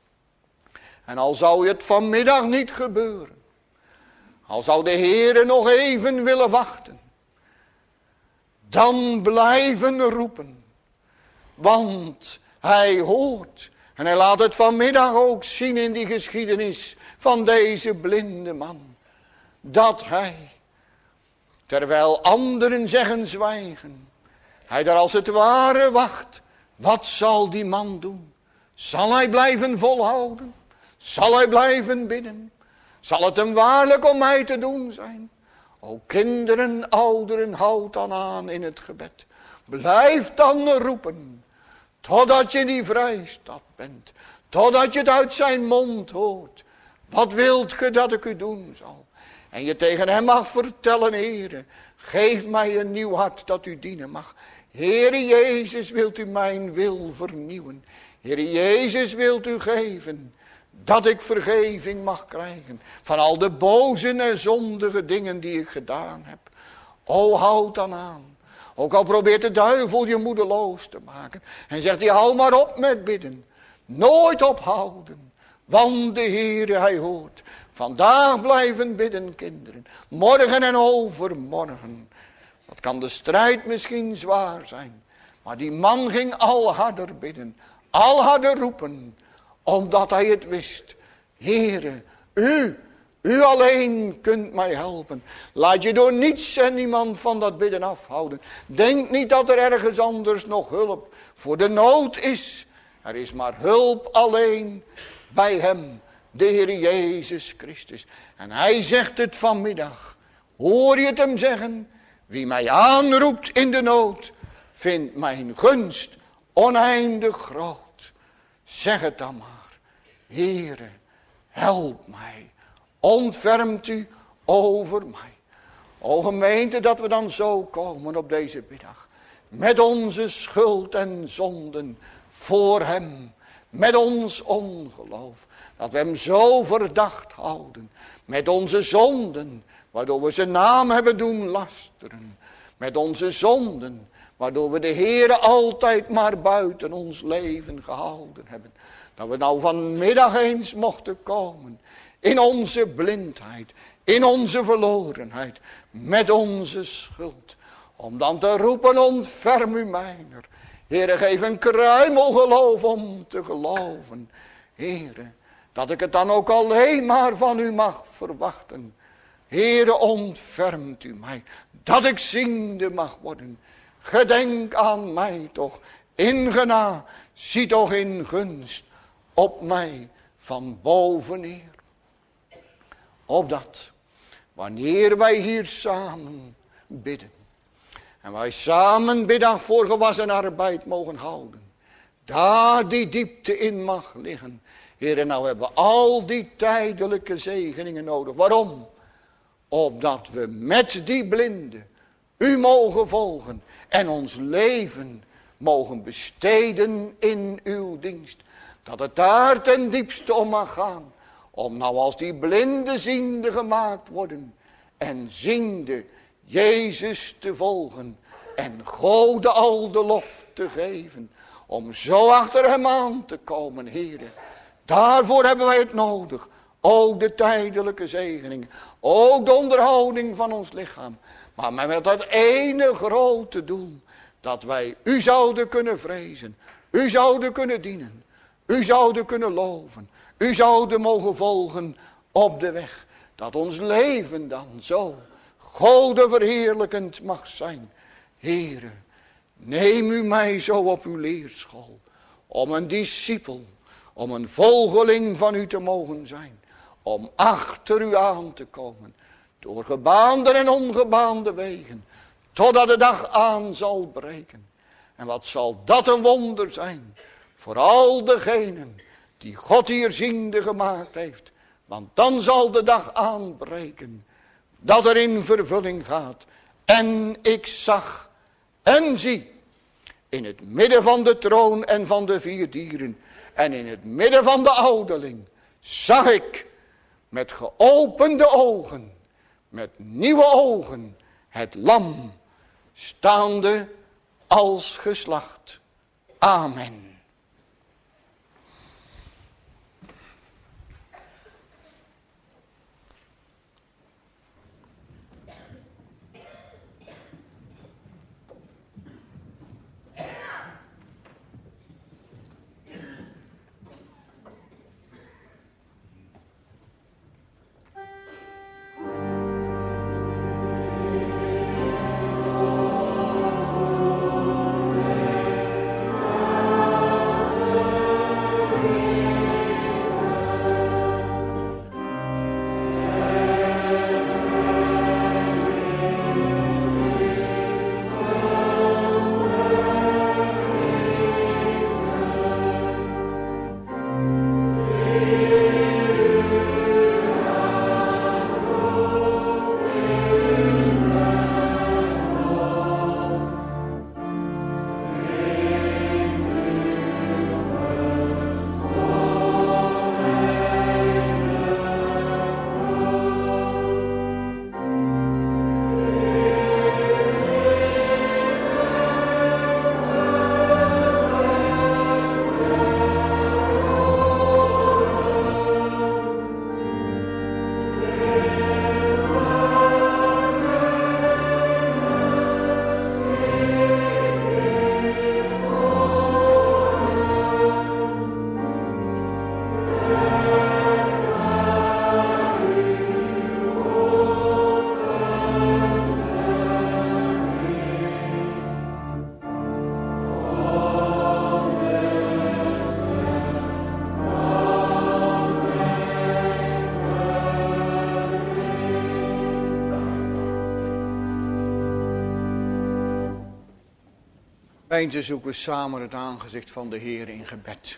En al zou het vanmiddag niet gebeuren. Al zou de Heere nog even willen wachten. Dan blijven roepen. Want hij hoort. En hij laat het vanmiddag ook zien in die geschiedenis van deze blinde man. Dat hij, terwijl anderen zeggen zwijgen, hij daar als het ware wacht. Wat zal die man doen? Zal hij blijven volhouden? Zal hij blijven bidden? Zal het hem waarlijk om mij te doen zijn? O kinderen, ouderen, houd dan aan in het gebed. Blijf dan roepen. Totdat je in die vrijstad bent. Totdat je het uit zijn mond hoort. Wat wilt ge dat ik u doen zal? En je tegen hem mag vertellen, Heere. Geef mij een nieuw hart dat u dienen mag. Heere Jezus, wilt u mijn wil vernieuwen. Heere Jezus, wilt u geven dat ik vergeving mag krijgen van al de boze en zondige dingen die ik gedaan heb. O, houd dan aan. Ook al probeert de duivel je moedeloos te maken. En zegt hij, hou maar op met bidden. Nooit ophouden. Want de Heere, hij hoort. Vandaag blijven bidden, kinderen. Morgen en overmorgen. Dat kan de strijd misschien zwaar zijn. Maar die man ging al harder bidden. Al harder roepen. Omdat hij het wist. Heere, u alleen kunt mij helpen. Laat je door niets en niemand van dat bidden afhouden. Denk niet dat er ergens anders nog hulp voor de nood is. Er is maar hulp alleen bij hem, de Heer Jezus Christus. En hij zegt het vanmiddag. Hoor je het hem zeggen? Wie mij aanroept in de nood, vindt mijn gunst oneindig groot. Zeg het dan maar. Heere, help mij. Ontfermt u over mij. O gemeente, dat we dan zo komen op deze middag. Met onze schuld en zonden voor hem. Met ons ongeloof. Dat we hem zo verdacht houden. Met onze zonden, waardoor we zijn naam hebben doen lasteren. Met onze zonden, waardoor we de Heere altijd maar buiten ons leven gehouden hebben. Dat we nou vanmiddag eens mochten komen. In onze blindheid. In onze verlorenheid. Met onze schuld. Om dan te roepen, ontferm u mijner. Heere, geef een kruimel geloof om te geloven. Heere, dat ik het dan ook alleen maar van u mag verwachten. Heere, ontfermt u mij, dat ik ziende mag worden. Gedenk aan mij toch, in genade, zie toch in gunst op mij van boven neer. Opdat, wanneer wij hier samen bidden, en wij samen middag voor gewassen arbeid mogen houden, daar die diepte in mag liggen. Heere, nou hebben we al die tijdelijke zegeningen nodig. Waarom? Opdat we met die blinden u mogen volgen en ons leven mogen besteden in uw dienst. Dat het daar ten diepste om mag gaan. Om nou als die blinden ziende gemaakt worden en ziende Jezus te volgen en Gode al de lof te geven. Om zo achter hem aan te komen, Heere. Daarvoor hebben wij het nodig. Ook de tijdelijke zegening. Ook de onderhouding van ons lichaam. Maar met dat ene grote doel. Dat wij u zouden kunnen vrezen. U zouden kunnen dienen. U zouden kunnen loven. U zouden mogen volgen op de weg. Dat ons leven dan zo Gode verheerlijkend mag zijn. Heere, neem u mij zo op uw leerschool. Om een discipel, om een volgeling van u te mogen zijn. Om achter u aan te komen. Door gebaande en ongebaande wegen. Totdat de dag aan zal breken. En wat zal dat een wonder zijn. Voor al degenen die God hier ziende gemaakt heeft. Want dan zal de dag aanbreken. Dat er in vervulling gaat. En ik zag en zie. In het midden van de troon en van de 4 dieren. En in het midden van de ouderling. Zag ik met geopende ogen. Met nieuwe ogen. Het lam. Staande als geslacht. Amen. Gemeente, zoeken we samen het aangezicht van de Heer in gebed.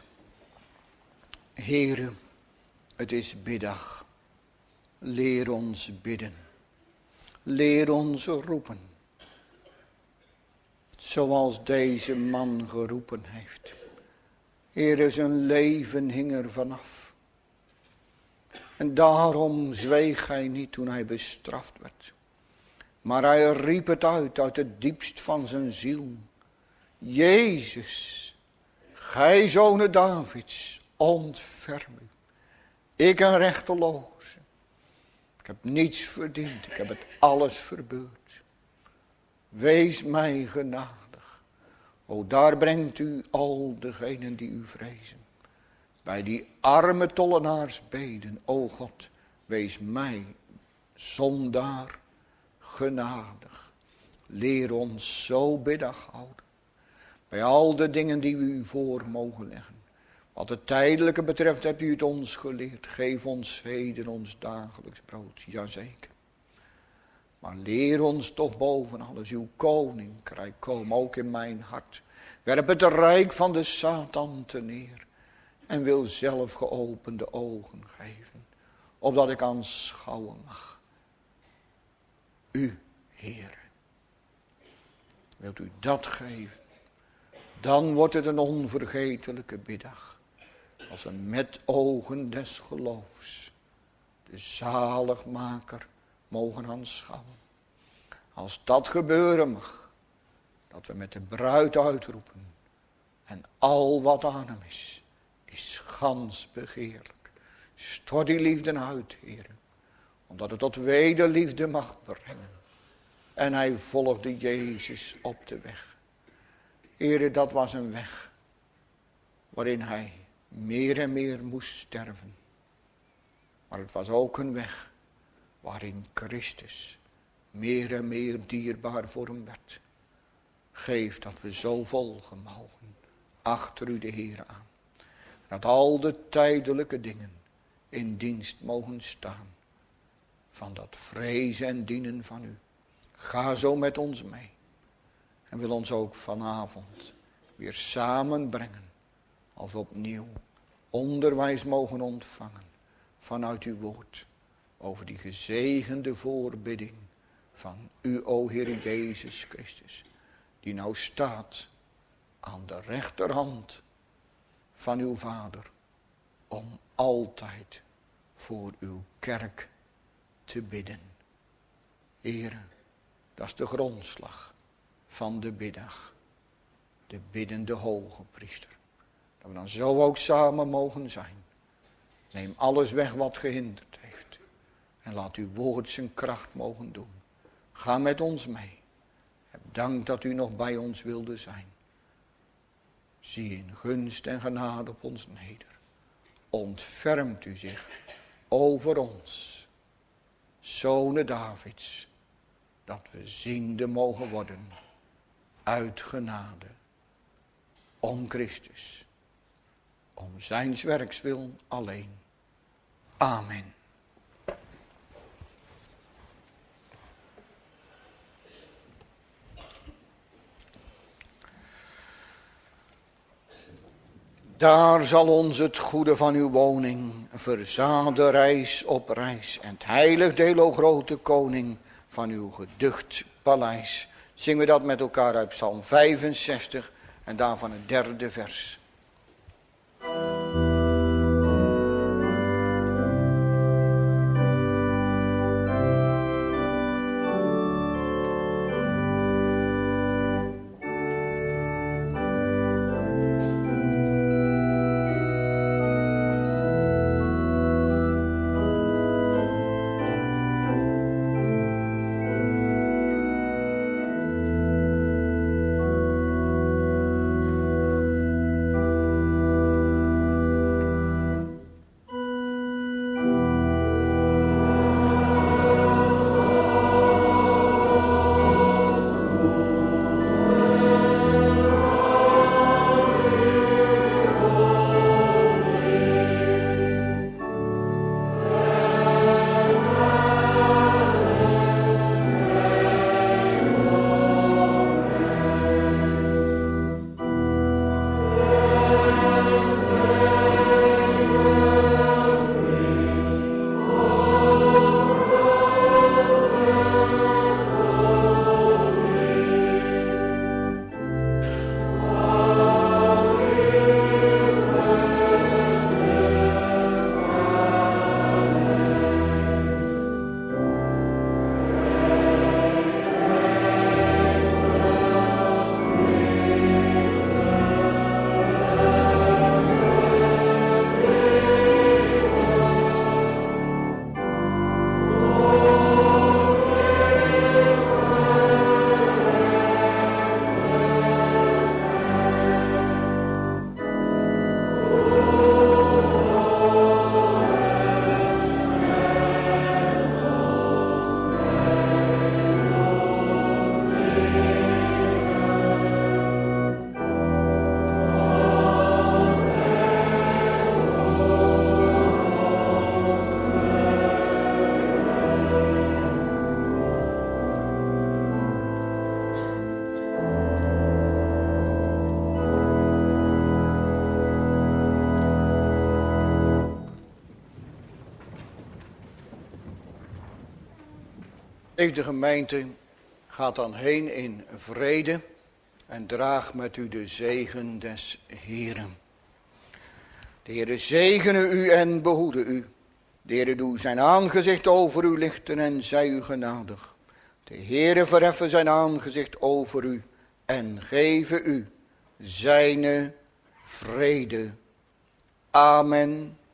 Heere, het is biddag. Leer ons bidden. Leer ons roepen. Zoals deze man geroepen heeft. Heere, zijn leven hing er vanaf. En daarom zweeg hij niet toen hij bestraft werd. Maar hij riep het uit het diepst van zijn ziel. Jezus, gij zonen Davids, ontferm u. Ik een rechteloze. Ik heb niets verdiend, ik heb het alles verbeurd. Wees mij genadig. O, daar brengt u al degenen die u vrezen. Bij die arme tollenaars beden, o God, wees mij, zondaar, genadig. Leer ons zo biddag houden. Bij al de dingen die we u voor mogen leggen. Wat het tijdelijke betreft hebt u het ons geleerd. Geef ons heden ons dagelijks brood, jazeker. Maar leer ons toch boven alles uw koninkrijk komen, ook in mijn hart. Werp het rijk van de Satan te neer. En wil zelf geopende ogen geven. Opdat ik aanschouwen mag. U, Heere. Wilt u dat geven? Dan wordt het een onvergetelijke biddag. Als we met ogen des geloofs de zaligmaker mogen aanschouwen. Als dat gebeuren mag, dat we met de bruid uitroepen. En al wat aan hem is gans begeerlijk. Stort die liefde uit, Heere. Omdat het tot wederliefde mag brengen. En hij volgde Jezus op de weg. Heere, dat was een weg waarin hij meer en meer moest sterven. Maar het was ook een weg waarin Christus meer en meer dierbaar voor hem werd. Geef dat we zo volgen mogen achter u de Heer aan. Dat al de tijdelijke dingen in dienst mogen staan van dat vrezen en dienen van u. Ga zo met ons mee. En wil ons ook vanavond weer samenbrengen. Als we opnieuw onderwijs mogen ontvangen vanuit uw woord. Over die gezegende voorbidding van u, o Heer Jezus Christus. Die nou staat aan de rechterhand van uw Vader. Om altijd voor uw kerk te bidden. Heere, dat is de grondslag van de biddag. De biddende hoge priester. Dat we dan zo ook samen mogen zijn. Neem alles weg wat gehinderd heeft. En laat uw woord zijn kracht mogen doen. Ga met ons mee. Heb dank dat u nog bij ons wilde zijn. Zie in gunst en genade op ons neder. Ontfermt u zich over ons. Zonen Davids. Dat we ziende mogen worden. Uit genade. Om Christus. Om zijns werks wil alleen. Amen. Daar zal ons het goede van uw woning verzaden reis op reis. En het heilig deel, o grote koning, van uw geducht paleis. Zingen we dat met elkaar uit Psalm 65 en daarvan het 3e vers. De gemeente gaat dan heen in vrede en draagt met u de zegen des Heeren. De Heere zegene u en behoede u. De Heere doe zijn aangezicht over u lichten en zij u genadig. De Heere verheffen zijn aangezicht over u en geven u zijne vrede. Amen.